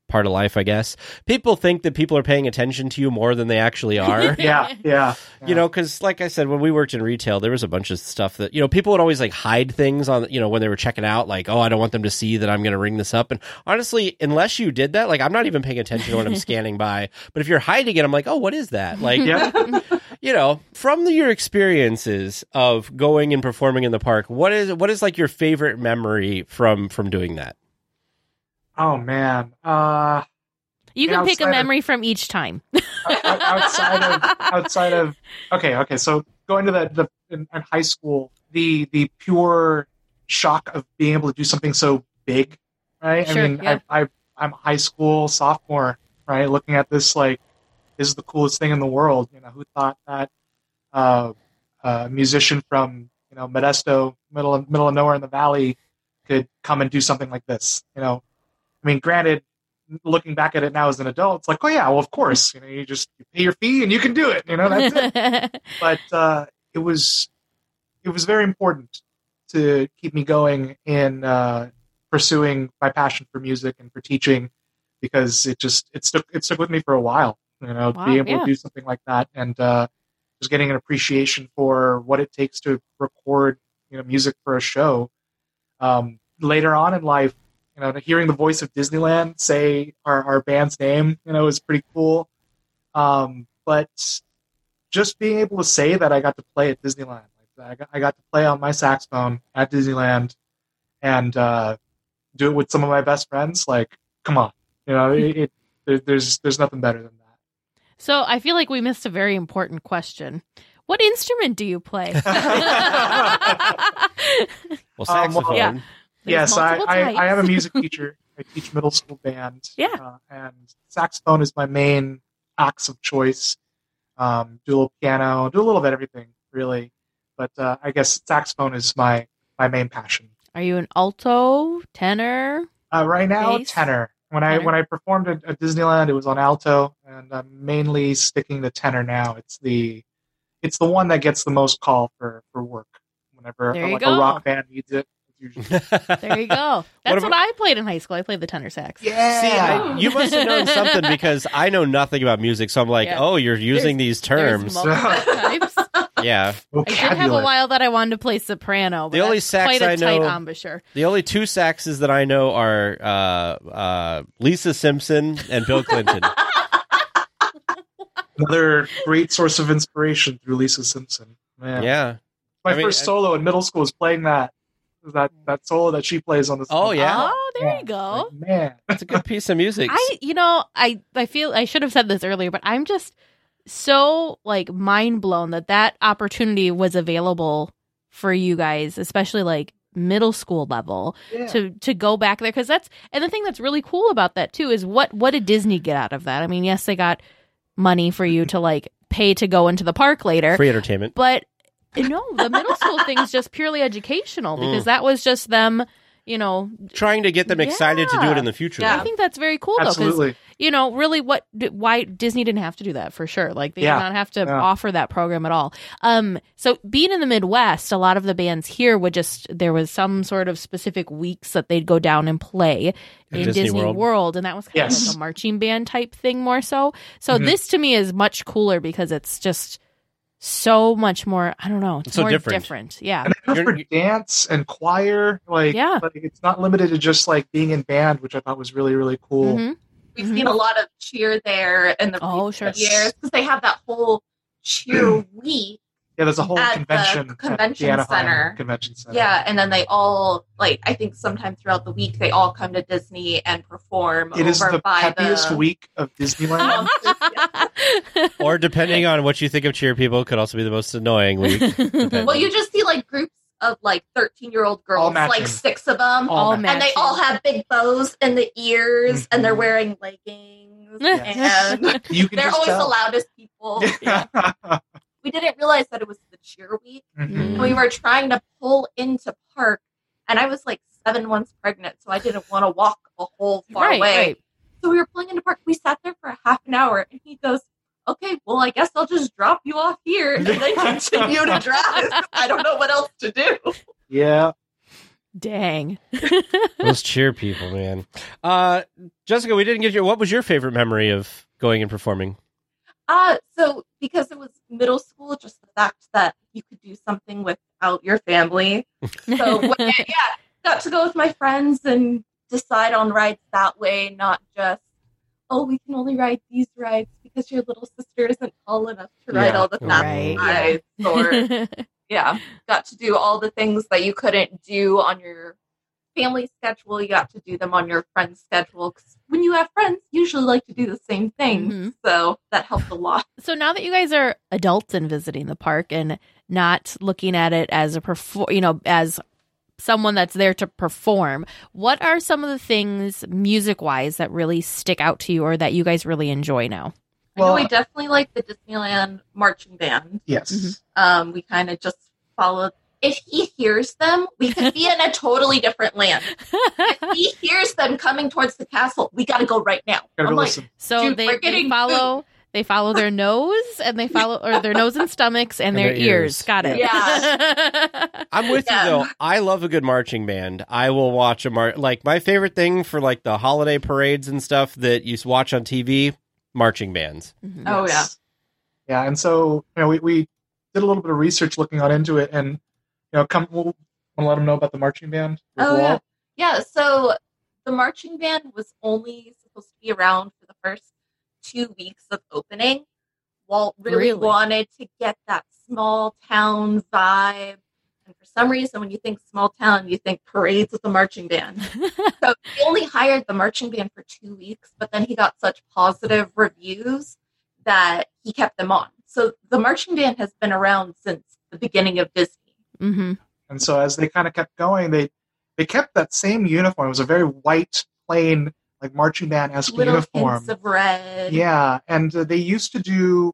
part of life, I guess. People think that people are paying attention to you more than they actually are. Yeah, yeah. You know, because like I said, when we worked in retail, there was a bunch of stuff that, you know, people would always like hide things on, you know, when they were checking out, like, oh, I don't want them to see that I'm going to ring this up. And honestly, unless you did that, like, I'm not even paying attention to when I'm scanning by. But if you're hiding it, I'm like, oh, what is that? Like, Yeah. you know, from the, your experiences of going and performing in the park, what is what is like your favorite memory from from doing that? Oh man. Uh, You can pick a outside of- memory from each time. out- outside of outside of okay, okay. So going to the the in, in high school, the the pure shock of being able to do something so big, right? Sure, I mean, yeah. I, I I'm a high school sophomore, right? Looking at this like this is the coolest thing in the world. You know, who thought that uh, a musician from you know Modesto, middle of, middle of nowhere in the valley, could come and do something like this? You know, I mean, granted, looking back at it now as an adult, it's like, oh yeah, well of course, you know, you just you pay your fee and you can do it. You know, that's it. But uh, it was it was very important to keep me going in uh, pursuing my passion for music and for teaching, because it just it stuck it stuck with me for a while. You know, Wow, being able yeah. to do something like that, and uh, just getting an appreciation for what it takes to record you know music for a show. Um, later on in life, you know, hearing the voice of Disneyland say our, our band's name, you know, is pretty cool. Um, but just being able to say that I got to play at Disneyland, like I got, I got to play on my saxophone at Disneyland, and uh, do it with some of my best friends. Like, come on, you know, it, it there, there's there's nothing better than that. So I feel like we missed a very important question. What instrument do you play? Well, Um, well, saxophone. yeah. There's Yes, I, multiple I, I types. am a music teacher. I teach middle school band. Yeah. Uh, and saxophone is my main axe of choice. Um, do a little piano, do a little bit of everything, really. But uh, I guess saxophone is my, my main passion. Are you an alto, tenor? Uh, right now, Bass? tenor. When I Tenor? when I performed at, at Disneyland, it was on alto, and I'm mainly sticking to tenor now. It's the it's the one that gets the most call for, for work. Whenever There you like go. a rock band needs it, it's usually There you go. That's what, about- I played in high school. I played the tenor sax. yeah. See, I, you must have known something, because I know nothing about music. So I'm like, Yeah. oh, you're using There's- these terms. There's multiple types. Yeah. I did have a while that I wanted to play soprano, but The only that's sax quite a I tight know- embouchure. The only two saxes that I know are uh, uh, Lisa Simpson and Bill Clinton. Another great source of inspiration through Lisa Simpson. Man. Yeah. My I mean, first I- solo in middle school was playing that that that solo that she plays on the Oh, yeah? Oh, there you go. Like, man. It's a good piece of music. I, you know, I, I feel I should have said this earlier, but I'm just so like mind blown that that opportunity was available for you guys, especially like middle school level, Yeah. to to go back there, because that's and the thing that's really cool about that too is what what did Disney get out of that? I mean, yes, they got money for you to like pay to go into the park later, Free entertainment. but no, the middle school thing is just purely educational, because Mm. that was just them, you know. Trying to get them excited to do it in the future. I think that's very cool though, because Absolutely. you know, really, what, why Disney didn't have to do that for sure. Like they Yeah. did not have to Yeah. offer that program at all. Um, so being in the Midwest, a lot of the bands here would just there was some sort of specific weeks that they'd go down and play At in Disney Disney, World. World. and that was kind Yes. of like a marching band type thing more so. So Mhm. this to me is much cooler because it's just so much more. I don't know, it's So more different. Yeah. And then for You're- dance and choir, like, Yeah. like it's not limited to just like being in band, which I thought was really, really cool. Mhm. We've Mhm. seen a lot of cheer there in the Oh, recent sure. years because they have that whole cheer week. Yeah, there's a whole At the convention at convention the Anaheim center. Convention Center. Yeah, and then they all like I think sometime throughout the week they all come to Disney and perform It is over the by happiest the week of Disneyland. Or depending on what you think of cheer people, could also be the most annoying week. Depending. Well, you just see like groups of like thirteen year old All girls, matching. like six of them, All All matching. and they all have big bows in the ears, and they're Mhm. wearing leggings, Yeah. and You can they're just always tell. the loudest people. Yeah. We didn't realize that it was the cheer week. Mhm. And we were trying to pull into park, and I was like seven months pregnant, so I didn't want to walk a whole far Right, away. right. So we were pulling into park. We sat there for a half an hour, and he goes, "Okay, well, I guess I'll just drop you off here and then continue to drive. I don't know what else to do." Yeah. Dang. Those cheer people, man. Uh, Jessica, we didn't get your. What was your favorite memory of going and performing? Uh, so because it was middle school, just the fact that you could do something without your family. So when, yeah, got to go with my friends and decide on rides that way, not just, oh, we can only ride these rides because your little sister isn't tall enough to ride Yeah. all the fast Right, rides. Or yeah, got to do all the things that you couldn't do on your family schedule. You got to do them on your friend's schedule. 'Cause when you have friends, you usually like to do the same thing. Mhm. So that helped a lot. So now that you guys are adults and visiting the park and not looking at it as a perfor- you know, as someone that's there to perform, what are some of the things music-wise that really stick out to you or that you guys really enjoy now? I know Well- we definitely like the Disneyland marching band. Yes. Mhm. Um, we kind of just followed. If he hears them, we could be in a totally different land. If he hears them coming towards the castle, we got to go right now. Gotta I'm go like, listen. So Dude, they, we're they getting follow they follow their nose and they follow or their nose and stomachs and, And their, their ears. ears. Got it. Yeah. I'm with Yeah. you though. I love a good marching band. I will watch a mar- like my favorite thing for like the holiday parades and stuff that you watch on T V. Marching bands. Mhm. Oh, Yes. Yeah, and so you know, we, we did a little bit of research looking on into it, and you know, come we'll, want to let them know about the marching band. Oh, overall? yeah. Yeah, so the marching band was only supposed to be around for the first two weeks of opening. Walt really, Really? wanted to get that small town vibe. And for some reason, when you think small town, you think parades with the marching band. So he only hired the marching band for two weeks, but then he got such positive reviews that he kept them on. So the marching band has been around since the beginning of Disney. Mm-hmm. And so as they kind of kept going, they they kept that same uniform. It was a very white, plain, like marching band esque Little uniform. hints of red. Yeah, and uh, they used to do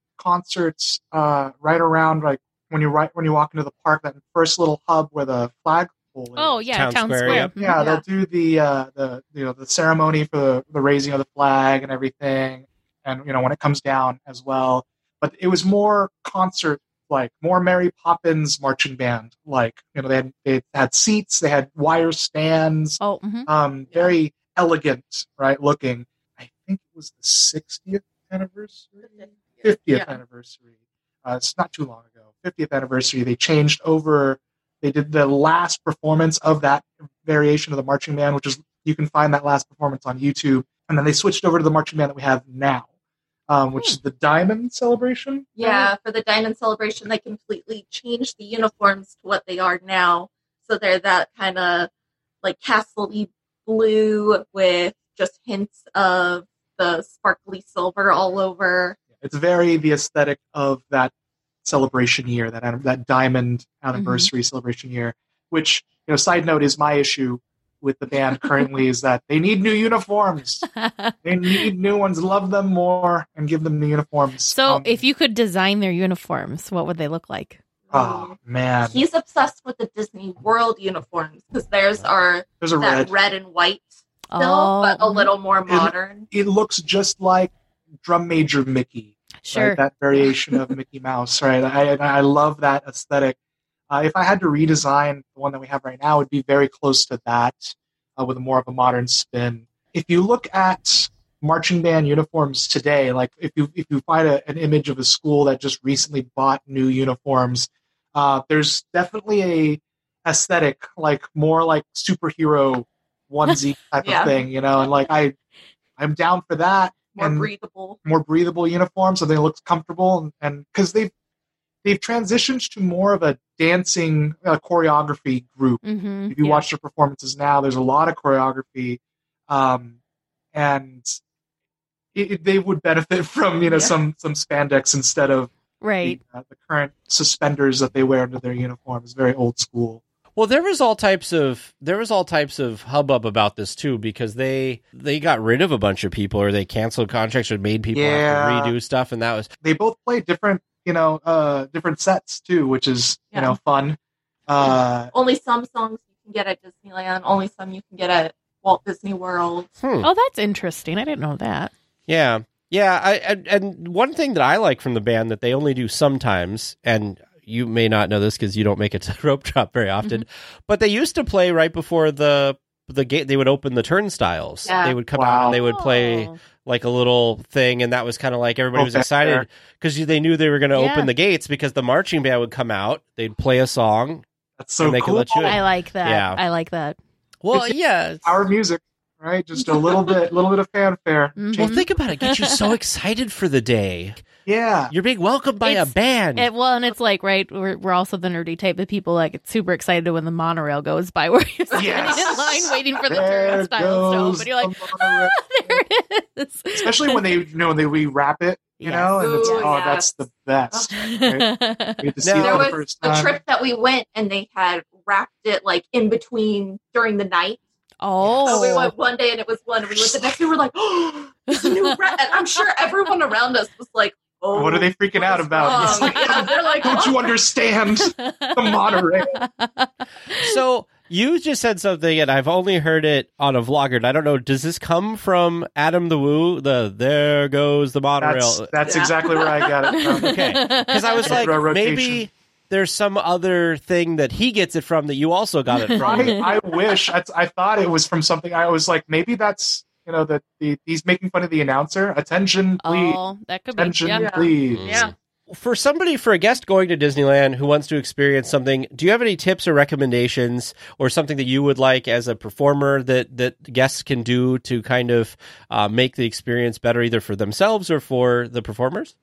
concerts uh, right around like when you right when you walk into the park, that first little hub where the flagpole is. Oh yeah, Town Town, Square, Square. yep. Mhm. Yeah, Yeah. they'll do the uh, the you know the ceremony for the, the raising of the flag and everything, and you know when it comes down as well. But it was more concert like, more Mary Poppins marching band like. You know they had they had seats, they had wire stands, Oh, mhm. um, Yeah. very elegant, right looking. I think it was the sixtieth anniversary, fiftieth Yeah. anniversary. Uh, it's not too long ago. fiftieth anniversary. They changed over. They did the last performance of that variation of the marching band, which is you can find that last performance on YouTube. And then they switched over to the marching band that we have now, um, which is the Diamond Celebration. Yeah, for the Diamond Celebration, they completely changed the uniforms to what they are now. So they're that kind of like castle-y blue with just hints of the sparkly silver all over. It's very the aesthetic of that celebration year, that that Diamond anniversary celebration year. Which, you know, side note is my issue with the band currently is that they need new uniforms. They need new ones. Love them more and give them new uniforms. So Um, if you could design their uniforms, what would they look like? oh man, He's obsessed with the Disney World uniforms because theirs are there's a that red. red and white still, Oh, but a mhm. little more modern. It looks just like Drum Major Mickey. Sure. Right? That variation of Mickey Mouse, right? I I love that aesthetic. Uh, if I had to redesign the one that we have right now, it would be very close to that, uh, with a more of a modern spin. If you look at marching band uniforms today, like if you if you find a, an image of a school that just recently bought new uniforms, uh, there's definitely a aesthetic like more like superhero onesie type Yeah. of thing, you know. And like I, I'm down for that. More and breathable. more breathable uniform, so they look comfortable, and because they've they've transitioned to more of a dancing uh, choreography group. Mm-hmm. If you yeah. watch their performances now, there's a lot of choreography, um, and it, it- they would benefit from you know Yeah. some some spandex instead of Right. the, uh, the current suspenders that they wear under their uniforms. Very old school. Well, there was all types of there was all types of hubbub about this too, because they they got rid of a bunch of people, or they canceled contracts, or made people Yeah. have to redo stuff, and that was They both play different, you know, uh, different sets too, which is you Yeah. know fun. Uh, Only some songs you can get at Disneyland. Only some you can get at Walt Disney World. hmm. Oh, that's interesting. I didn't know that. Yeah, yeah. I and, and one thing that I like from the band that they only do sometimes, and you may not know this because you don't make it to Rope Drop very often, mm-hmm. but they used to play right before the the gate. They would open the turnstiles. Yeah. They would come Wow. out and they would play Oh. like a little thing, and that was kind of like everybody was Okay, excited because they knew they were going to Yeah. open the gates because the marching band would come out. They'd play a song. That's so And they could cool. let you in. I like that. Yeah. I like that. Well, It's- yeah. it's- Our music, right? Just a little bit, little bit of fanfare. Mhm. Well, think about it. It gets you so excited for the day. Yeah. You're being welcomed by It's- a band. It, well, and it's like, right, we're, we're also the nerdy type of people like get super excited when the monorail goes by where you're standing Yes. in line waiting for the There turnstile to goes open. You're like, the monorail. ah, there it is. Especially when they, you know, when they rewrap it, you Yes. know, and it's Ooh, oh, yes. that's the best. Right? You get to see Now- it There for the was first a time. trip that we went and they had wrapped it like in between during the night. Oh. So we went one day and it was one, and we went the next day. We're like, oh, there's a new wrap. And I'm sure everyone around us was like, oh, What are they freaking out what's about? wrong? Yeah, they're like, Don't you oh. understand the monorail? So you just said something, and I've only heard it on a vlogger. And I don't know. Does this come from Adam the Woo? The there goes the monorail. That's, that's Yeah. exactly where I got it from. Okay, because I was like, Ro- rotation. maybe there's some other thing that he gets it from that you also got it from. I, I wish. I, I thought it was from something. I was like, maybe that's, you know, that the, he's making fun of the announcer. Attention, please. Oh, that could be. Attention, Yeah. please. Yeah. For somebody, for a guest going to Disneyland who wants to experience something, do you have any tips or recommendations or something that you would like as a performer that, that guests can do to kind of uh, make the experience better either for themselves or for the performers?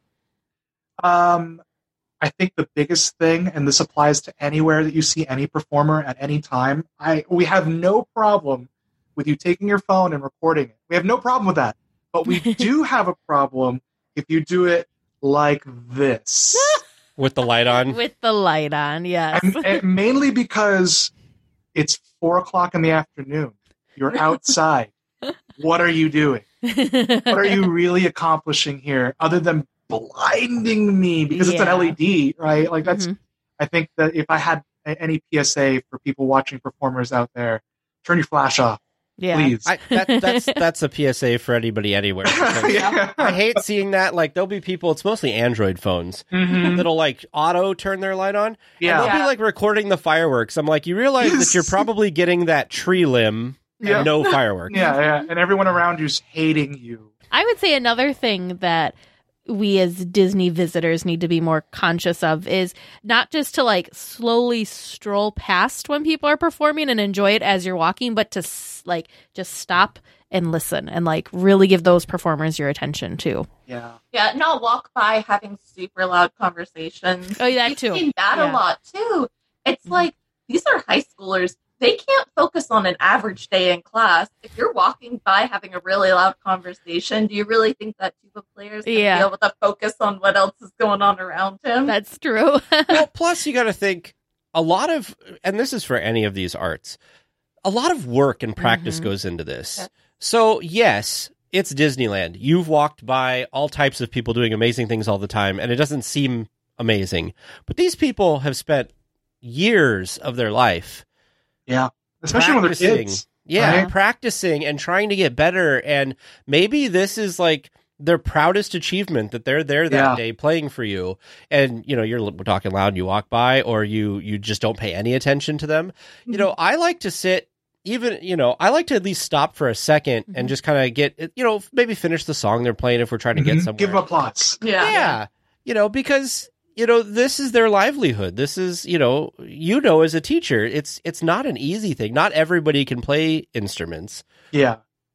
Um, I think the biggest thing, and this applies to anywhere that you see any performer at any time, I we have no problem with you taking your phone and recording it. We have no problem with that. But we do have a problem if you do it like this. With the light on? With the light on, yes. and, and mainly because it's four o'clock in the afternoon. You're outside. What are you doing? What are you really accomplishing here other than blinding me because it's an Yeah. L E D, right? Like that's, Mhm. I think that if I had a- any P S A for people watching performers out there, turn your flash off, Yeah. please. I, that, that's that's a P S A for anybody anywhere. because Yeah. I hate seeing that. Like, there'll be people, it's mostly Android phones, Mhm. that'll like auto turn their light on. And Yeah. they'll be Yeah. like recording the fireworks. I'm like, you realize that Yes. you're probably getting that tree limb and Yeah. no fireworks. Yeah, yeah, and everyone around you's hating you. I would say another thing that we as Disney visitors need to be more conscious of is not just to like slowly stroll past when people are performing and enjoy it as you're walking, but to s- like just stop and listen and like really give those performers your attention too. Yeah. Yeah, not walk by having super loud conversations. Oh, that We've too. seen that Yeah. a lot too. It's Mhm. like these are high schoolers. They can't focus on an average day in class. If you're walking by having a really loud conversation, do you really think that tuba player is going to Yeah. be able to focus on what else is going on around him? That's true. Well, plus you got to think a lot of, and this is for any of these arts, a lot of work and practice Mhm. goes into this. Yeah. So yes, it's Disneyland. You've walked by all types of people doing amazing things all the time, and it doesn't seem amazing. But these people have spent years of their life Yeah. Especially when they're practicing. kids. Yeah, right? practicing and trying to get better. And maybe this is like their proudest achievement that they're there that Yeah. day playing for you. And, you know, you're l- talking loud and you walk by, or you, you just don't pay any attention to them. You know, I like to sit, even, you know, I like to at least stop for a 2nd and just kind of get, you know, maybe finish the song they're playing if we're trying to get Mhm. somewhere. Give applause. yeah. Yeah. You know, because, you know, this is their livelihood. This is, you know, you know, as a teacher, it's it's not an easy thing. Not everybody can play instruments. Yeah.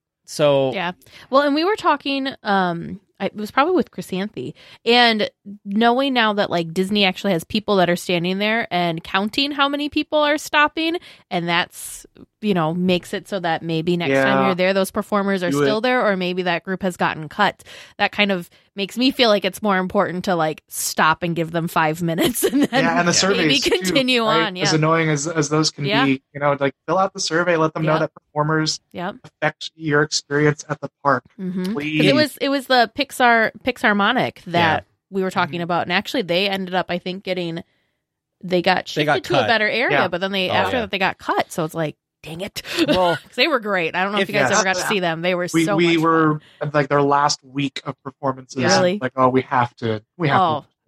So Yeah. Well, and we were talking, um, I, it was probably with Chrysanthi, and knowing now that like Disney actually has people that are standing there and counting how many people are stopping, and that's, you know, makes it so that maybe next time Yeah. you're there, those performers are Do still it. there, or maybe that group has gotten cut. That kind of makes me feel like it's more important to like stop and give them five minutes and then Yeah, and the Yeah. maybe surveys too, continue right? on. As Yeah. annoying as, as those can Yeah. be, you know, like fill out the survey, let them know Yep. that performers Yep. affect your experience at the park. Mm-hmm. Please. It was it was the Pixar Pixarmonic that Yeah. we were talking about, and actually they ended up, I think, getting they got shifted got to cut. a better area, Yeah. but then they Oh, after yeah. that they got cut. So it's like, dang it, Well, 'Cause they were great. I don't know if, If- you guys yes. ever got to see them. They were we so we much were at, like their last week of performances. Really? Like, oh, we have to, we have Oh. to. do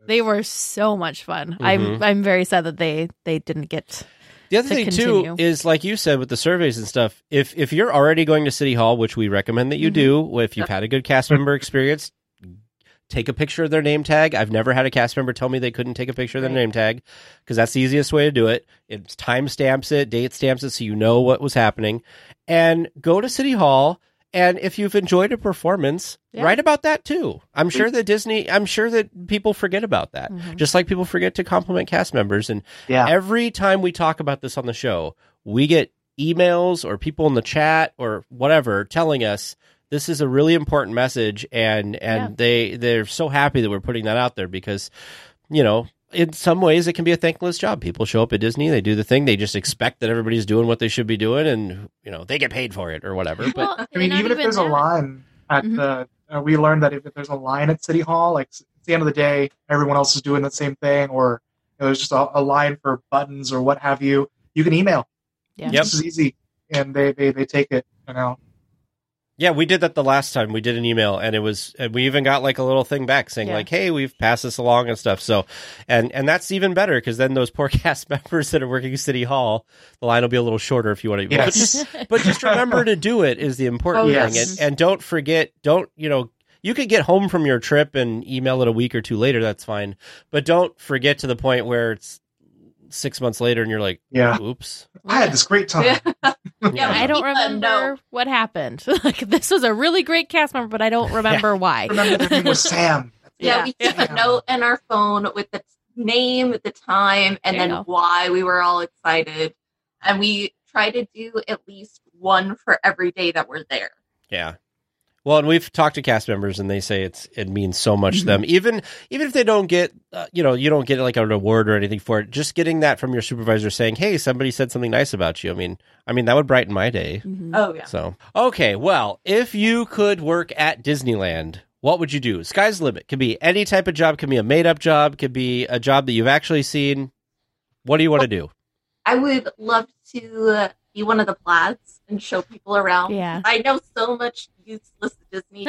They were so much fun. Mhm. I'm I'm very sad that they they didn't get. The other to thing continue. too is, like you said, with the surveys and stuff. If if you're already going to City Hall, which we recommend that you Mm-hmm. do, if you've had a good cast member experience, take a picture of their name tag. I've never had a cast member tell me they couldn't take a picture of their Right. name tag, because that's the easiest way to do it. It time stamps it, date stamps it, so you know what was happening. And go to City Hall. And if you've enjoyed a performance, Yeah. write about that too. I'm sure that Disney, I'm sure that people forget about that. Mhm. Just like people forget to compliment cast members. And Yeah. every time we talk about this on the show, we get emails or people in the chat or whatever telling us this is a really important message, and and Yeah. they they're so happy that we're putting that out there, because, you know, in some ways it can be a thankless job. People show up at Disney, they do the thing, they just expect that everybody's doing what they should be doing, and, you know, they get paid for it or whatever. But Well, I mean, not even if there's a that. line at Mhm. the, uh, we learned that if there's a line at City Hall, like s- at the end of the day, everyone else is doing the same thing, or you know, there's just a, a line for buttons or what have you, you can email. Yeah. Yep. This is easy, and they, they, they take it. You know, yeah, we did that the last time. We did an email, and it was, and we even got like a little thing back saying Yeah. like, "Hey, we've passed this along and stuff." So, and and that's even better, because then those poor cast members that are working City Hall, the line will be a little shorter if you want to. But Yes. just, but just remember to do it is the important Oh, thing, yes. and and don't forget. Don't you know? You could get home from your trip and email it a week or two later. That's fine, but don't forget to the point where it's six months later and you're like, yeah. "Oops." I had this great time. Yeah. Yeah. I don't Keep a remember note. what happened. Like, this was a really great cast member, but I don't remember why. Remember, their name was Sam. Yeah, Yeah. we keep Yeah. a note in our phone with the name, the time, and There you then go. why we were all excited. And we try to do at least one for every day that we're there. Yeah. Well, and we've talked to cast members, and they say it's it means so much to them. Even even if they don't get, uh, you know, you don't get like an award or anything for it. Just getting that from your supervisor saying, "Hey, somebody said something nice about you." I mean, I mean that would brighten my day. Mhm. Oh, yeah. So okay, well, if you could work at Disneyland, what would you do? Sky's the limit. Could be any type of job. Could be a made up job. Could be a job that you've actually seen. What do you want to do? I would love to uh, be one of the plaids and show people around. Yeah. I know so much useless Disney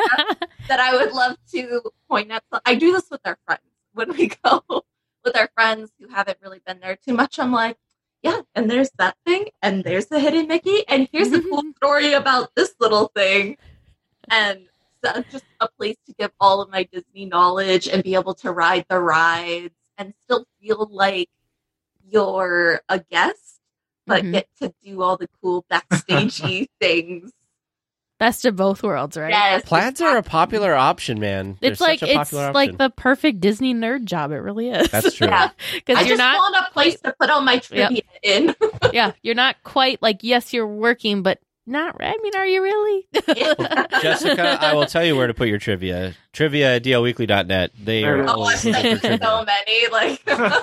that I would love to point at. I do this with our friends when we go with our friends who haven't really been there too much. I'm like, yeah, and there's that thing, and there's the hidden Mickey, and here's a cool story about this little thing. And so just a place to give all of my Disney knowledge and be able to ride the rides and still feel like you're a guest, but Mhm. get to do all the cool backstagey things. Best of both worlds, right? Yes, Plaids are a popular option, man. They're It's like such a it's popular like option. the perfect Disney nerd job. It really is. That's true. Yeah. Because I you're just not. want a place to put all my trivia in. Yeah, you're not quite like. Yes, you're working, but not. I mean, are you really? Jessica, I will tell you where to put your trivia. Trivia at d l weekly dot net. They There are it is. Oh, I've always looking for sent trivia. so many. Like,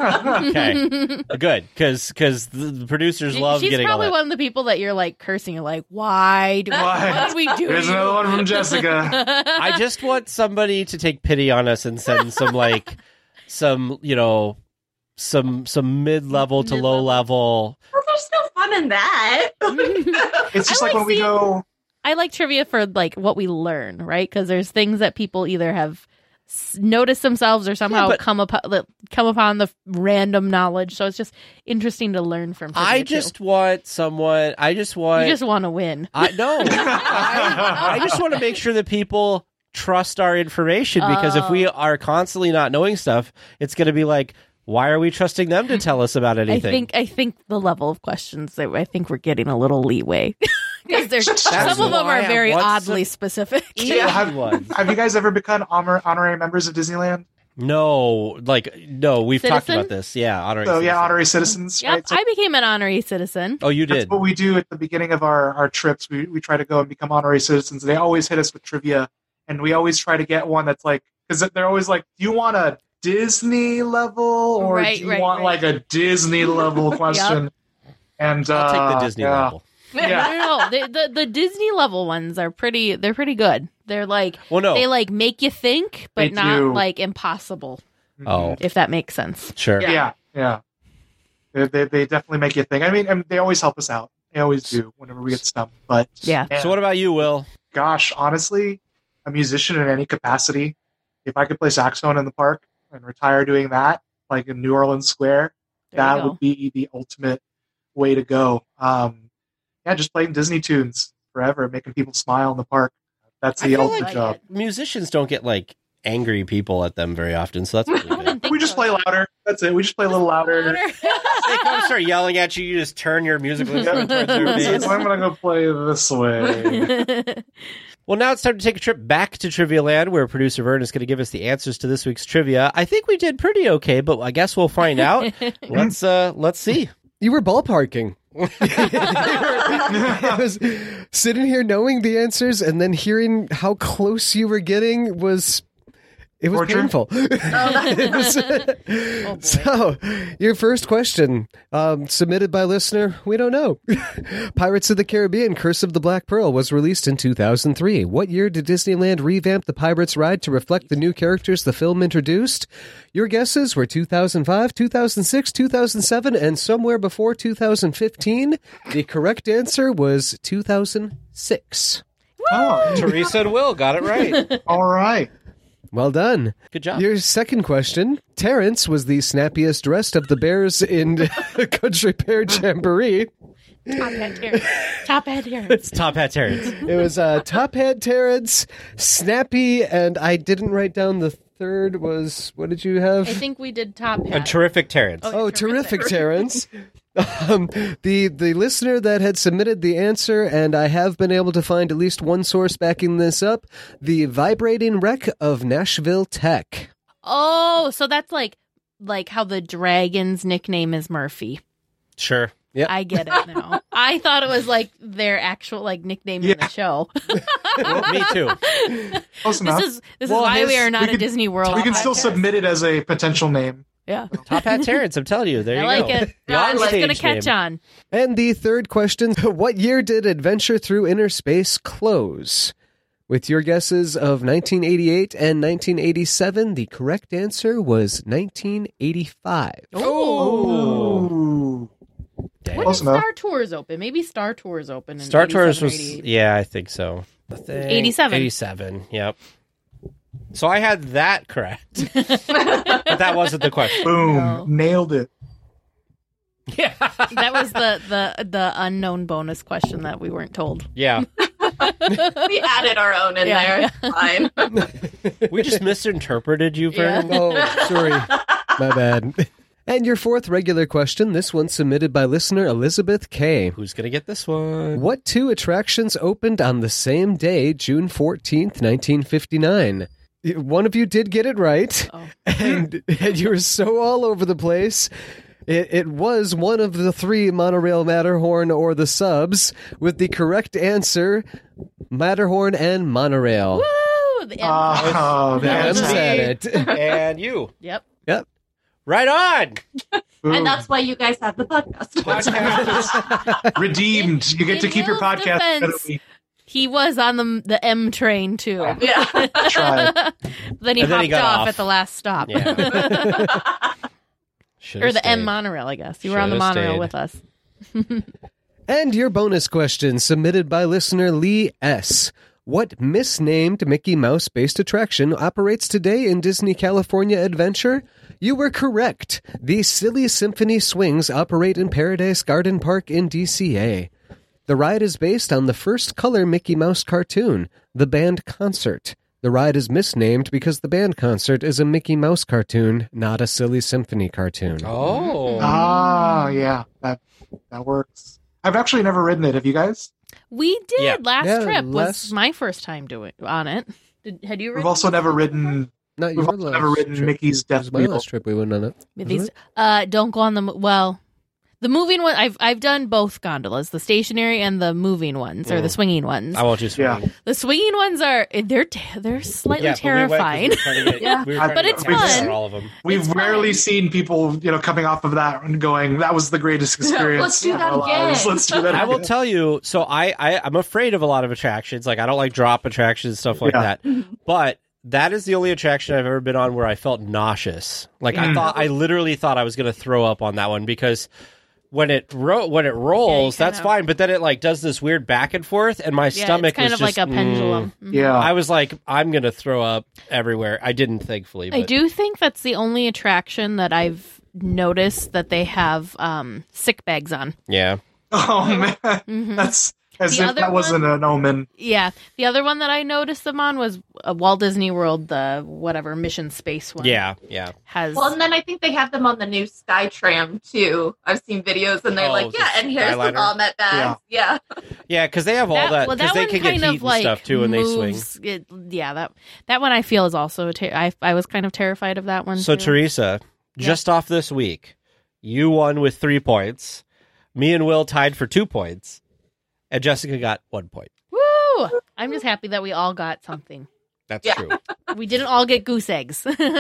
Okay. Good, because because the, the producers love She's getting all probably that. one of the people that you're like cursing. You're like, why do Why? what did we do? Here's another one from Jessica. I just want somebody to take pity on us and send some like some you know some some mid level to low Mid-level. level. well, there's no fun in that. It's just I like, like when we seeing- go. I like trivia for like what we learn, right? Because there's things that people either have s- noticed themselves or somehow but- come upon come upon the random knowledge. So it's just interesting to learn from. Trivia I too. just want someone. I just want. you just want to win. I no. I, I just want to make sure that people trust our information, because if we Oh. are constantly not knowing stuff, it's going to be like, why are we trusting them to tell us about I anything? think I think the level of questions that I think we're getting a little leeway because there's some of them why are I very want oddly some- specific. Yeah. Anyone. Have you guys ever become honor, honorary members of Disneyland? No, like no, we've talked Citizen? about this. Yeah, honorary. So yeah, citizen. honorary citizens. Yep, Right? So I became an honorary citizen. Oh, you that's did. what we do at the beginning of our, our trips. We we try to go and become honorary citizens. They always hit us with trivia, and we always try to get one that's like, because they're always like, do you want a Disney level, or Right, do you right, want right. like a Disney level question? And I'll take uh, the Disney yeah. level. Yeah. No, no, no. The, the the Disney level ones are pretty. They're pretty good. They're like Well, no. they like make you think, but They not do. like impossible. Oh, If that makes sense. sure. Yeah, yeah. yeah. They, they they definitely make you think. I mean, and they always help us out. They always do whenever we get stumped. But Yeah. So what about you, Will? gosh, honestly, a musician in any capacity, if I could play saxophone in the park, and retire doing that, like in New Orleans Square, There you that go. would be the ultimate way to go. Um, yeah, just playing Disney tunes forever, making people smile in the park. That's I the feel ultimate like job. it. Musicians don't get like angry people at them very often, so that's pretty I good. didn't think We just so. play louder. That's it. We just play a little louder. They come start yelling at you, you just turn your musical instrument towards their face. So I'm gonna go play this way. Well, now it's time to take a trip back to Trivia Land, where producer Vern is going to give us the answers to this week's trivia. I think we did pretty okay, but I guess we'll find out. let's uh, let's see. You were ballparking. I was sitting here knowing the answers and then hearing how close you were getting was it was Torture? painful. It was- boy. so, your first question, um, submitted by listener, we don't know. Pirates of the Caribbean: Curse of the Black Pearl was released in two thousand three. What year did Disneyland revamp the Pirates ride to reflect the new characters the film introduced? Your guesses were two thousand five, two thousand six, two thousand seven, and somewhere before two thousand fifteen. The correct answer was two thousand six. Oh, Teresa and Will got it right. all right. Well done. Good job. Your second question. Terrence was the snappiest dressed of the bears in Country Bear Jamboree. Top hat Terrence. Top hat Terrence. It's Top Hat Terrence. It was uh, Top Hat Terrence, Snappy, and I didn't write down the third was, what did you have? I think we did top A hat. terrific Terrence. Oh, terrific, Terrence. Um, the the listener that had submitted the answer, and I have been able to find at least one source backing this up, the vibrating wreck of Nashville Tech. Oh, so that's like like how the dragon's nickname is Murphy. Sure. Yep. I get it now. I thought it was like their actual like nickname in the Yeah. show. Well, me too. Close enough. This is this Well, is why his- we are not we a can- Disney World. we can still podcast. submit it as a potential name. Yeah, Top Hat Terrence, I'm telling you. There I you like go. it. The Yeah, it's on-stage gonna catch name. on. And the third question, what year did Adventure Through Inner Space close? With your guesses of nineteen eighty-eight and nineteen eighty-seven, the correct answer was nineteen eighty-five. Oh. Ooh. When Close did enough. Star Tours open? Maybe Star Tours open. In Star Tours eighty-seven or was, eighty-eight. yeah, I think so. I think- eighty-seven. eighty-seven, yep. So I had that correct. But that wasn't the question. Boom. No. Nailed it. Yeah. That was the, the the unknown bonus question that we weren't told. Yeah. We added our own in Yeah. there. It's fine. We just misinterpreted you, Vernon. Oh, sorry. My bad. And your fourth regular question, this one submitted by listener Elizabeth K. Who's going to get this one? What two attractions opened on the same day, June fourteenth, nineteen fifty-nine? One of you did get it right, Oh. and, and you were so all over the place. It, it was one of the three Monorail Matterhorn or the subs, with the correct answer, Matterhorn and Monorail. Woo! The end. Oh, That I'm was that's me. at it. And you. Yep. Yep. Right on. And that's why you guys have the podcast. Podcast. redeemed. You get to In keep your Will's podcast. defense, He was on the the M train too. Yeah. Tried. Then he And then hopped he got off, off. at the last stop. Yeah. Or the M monorail, I guess. You were on the Should've monorail stayed. with us. And your bonus question, submitted by listener Lee S. What misnamed Mickey Mouse-based attraction operates today in Disney California Adventure? You were correct. The Silly Symphony Swings operate in Paradise Garden Park in D C A. The ride is based on the first color Mickey Mouse cartoon, The Band Concert. The ride is misnamed because the band concert is a Mickey Mouse cartoon, not a Silly Symphony cartoon. Oh. Ah, yeah. That that works. I've actually never ridden it. Have you guys? We did Yeah. last Yeah, trip last- was my first time doing on it. Did, had you? We've ridden also it never before? ridden. Not We've your also last never ridden trip. Mickey's It was Death my Wheel. last trip we went on it. These, wasn't it? uh, don't go on the mo- well. The moving one, I've I've done both gondolas, the stationary and the moving ones, or the swinging ones. I won't just Yeah. The swinging ones are they're te- they're slightly Yeah, but we went 'cause terrifying. we were trying to get- Yeah. we were But trying to it's get prices fun. on all of them. We've It's fun. rarely seen people, you know, coming off of that and going, "That was the greatest experience." Let's do of that our lives. again. Let's do that. I will again." tell you, so I, I, I'm afraid of a lot of attractions. Like, I don't like drop attractions and stuff like Yeah. that. But that is the only attraction I've ever been on where I felt nauseous. Like, I Mm. thought, I literally thought I was going to throw up on that one because when it ro- when it rolls, Yeah, you that's kinda- fine. But then it like does this weird back and forth, and my Yeah, stomach it's kind was of just, like a pendulum. mm. Mhm. Yeah. I was like, I'm gonna throw up everywhere. I didn't, thankfully. But I do think that's the only attraction that I've noticed that they have um, sick bags on. Yeah. Oh man, Mhm. that's as The if other that wasn't one- an omen. Yeah, the other one that I noticed them on was uh, Walt Disney World, the whatever Mission Space one. Yeah. Yeah. has Well, and then I think they have them on the new Skytram too. I've seen videos, and they're Oh, like, the "Yeah, and here's Skyliner? the vomit bags." Yeah, Yeah, because they have all that. well, Because they one can get kind heat of, and like, stuff too when they swing. moves- It, yeah, that that one I feel is also. Ter- I I was kind of terrified of that one. So too. Teresa, just off this week, you won with three points. Me and Will tied for two points, and Jessica got one point. Woo! I'm just happy that we all got something. That's Yeah. true. We didn't all get goose eggs.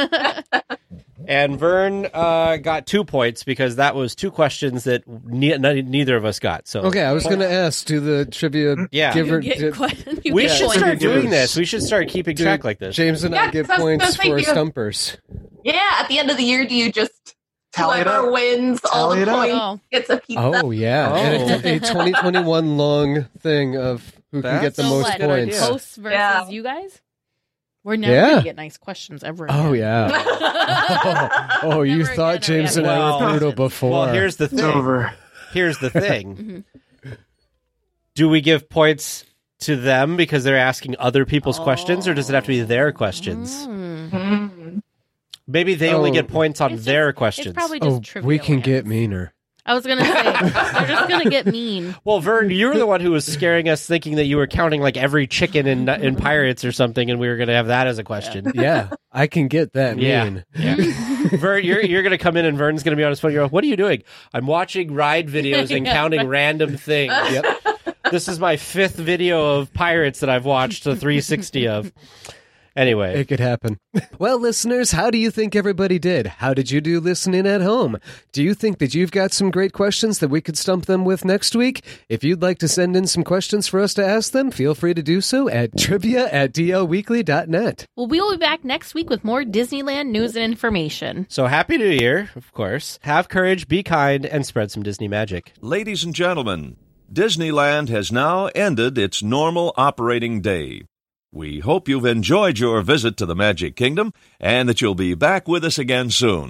And Vern uh, got two points because that was two questions that ne- n- neither of us got. So Okay, I was going to ask, do the trivia Yeah. giver... You get did- que- you we get should points. start Trivia doing givers. this. We should start keeping do track like this. James and I Yeah, get 'cause I was points gonna say, for you- stumpers. yeah. At the end of the year, do you just Tally it whoever up. wins all Tally the it up. points Oh. gets a pizza? Oh, yeah. Oh. And it's a twenty twenty-one long thing of who can get the That's So most what, good points. idea. Hosts versus Yeah. you guys? We're never Yeah. going to get nice questions ever Oh, again. yeah. oh, oh, you Never thought again are we James and having I were Well- brutal before. Well, here's the It's thing. over. Here's the thing. Mhm. Do we give points to them because they're asking other people's questions, or does it have to be their questions? Mm. Mm. Maybe they only Oh. get points on It's just- their It's questions. probably just Oh, trivia we can land. get meaner. I was going to say, they're just going to get mean. Well, Vern, you were the one who was scaring us, thinking that you were counting like every chicken in in Pirates or something, and we were going to have that as a question. Yeah, I can get that Yeah. mean. Yeah. Vern, you're you're going to come in, and Vern's going to be on his phone. You're like, "What are you doing?" I'm watching ride videos and Yeah. counting random things. Yep. This is my fifth video of Pirates that I've watched the three sixty of. Anyway, It could happen. Well, listeners, how do you think everybody did? How did you do listening at home? Do you think that you've got some great questions that we could stump them with next week? If you'd like to send in some questions for us to ask them, feel free to do so at trivia at d l weekly dot net. Well, we'll be back next week with more Disneyland news and information. so happy New Year, of course. Have courage, be kind, and spread some Disney magic. Ladies and gentlemen, Disneyland has now ended its normal operating day. We hope you've enjoyed your visit to the Magic Kingdom and that you'll be back with us again soon.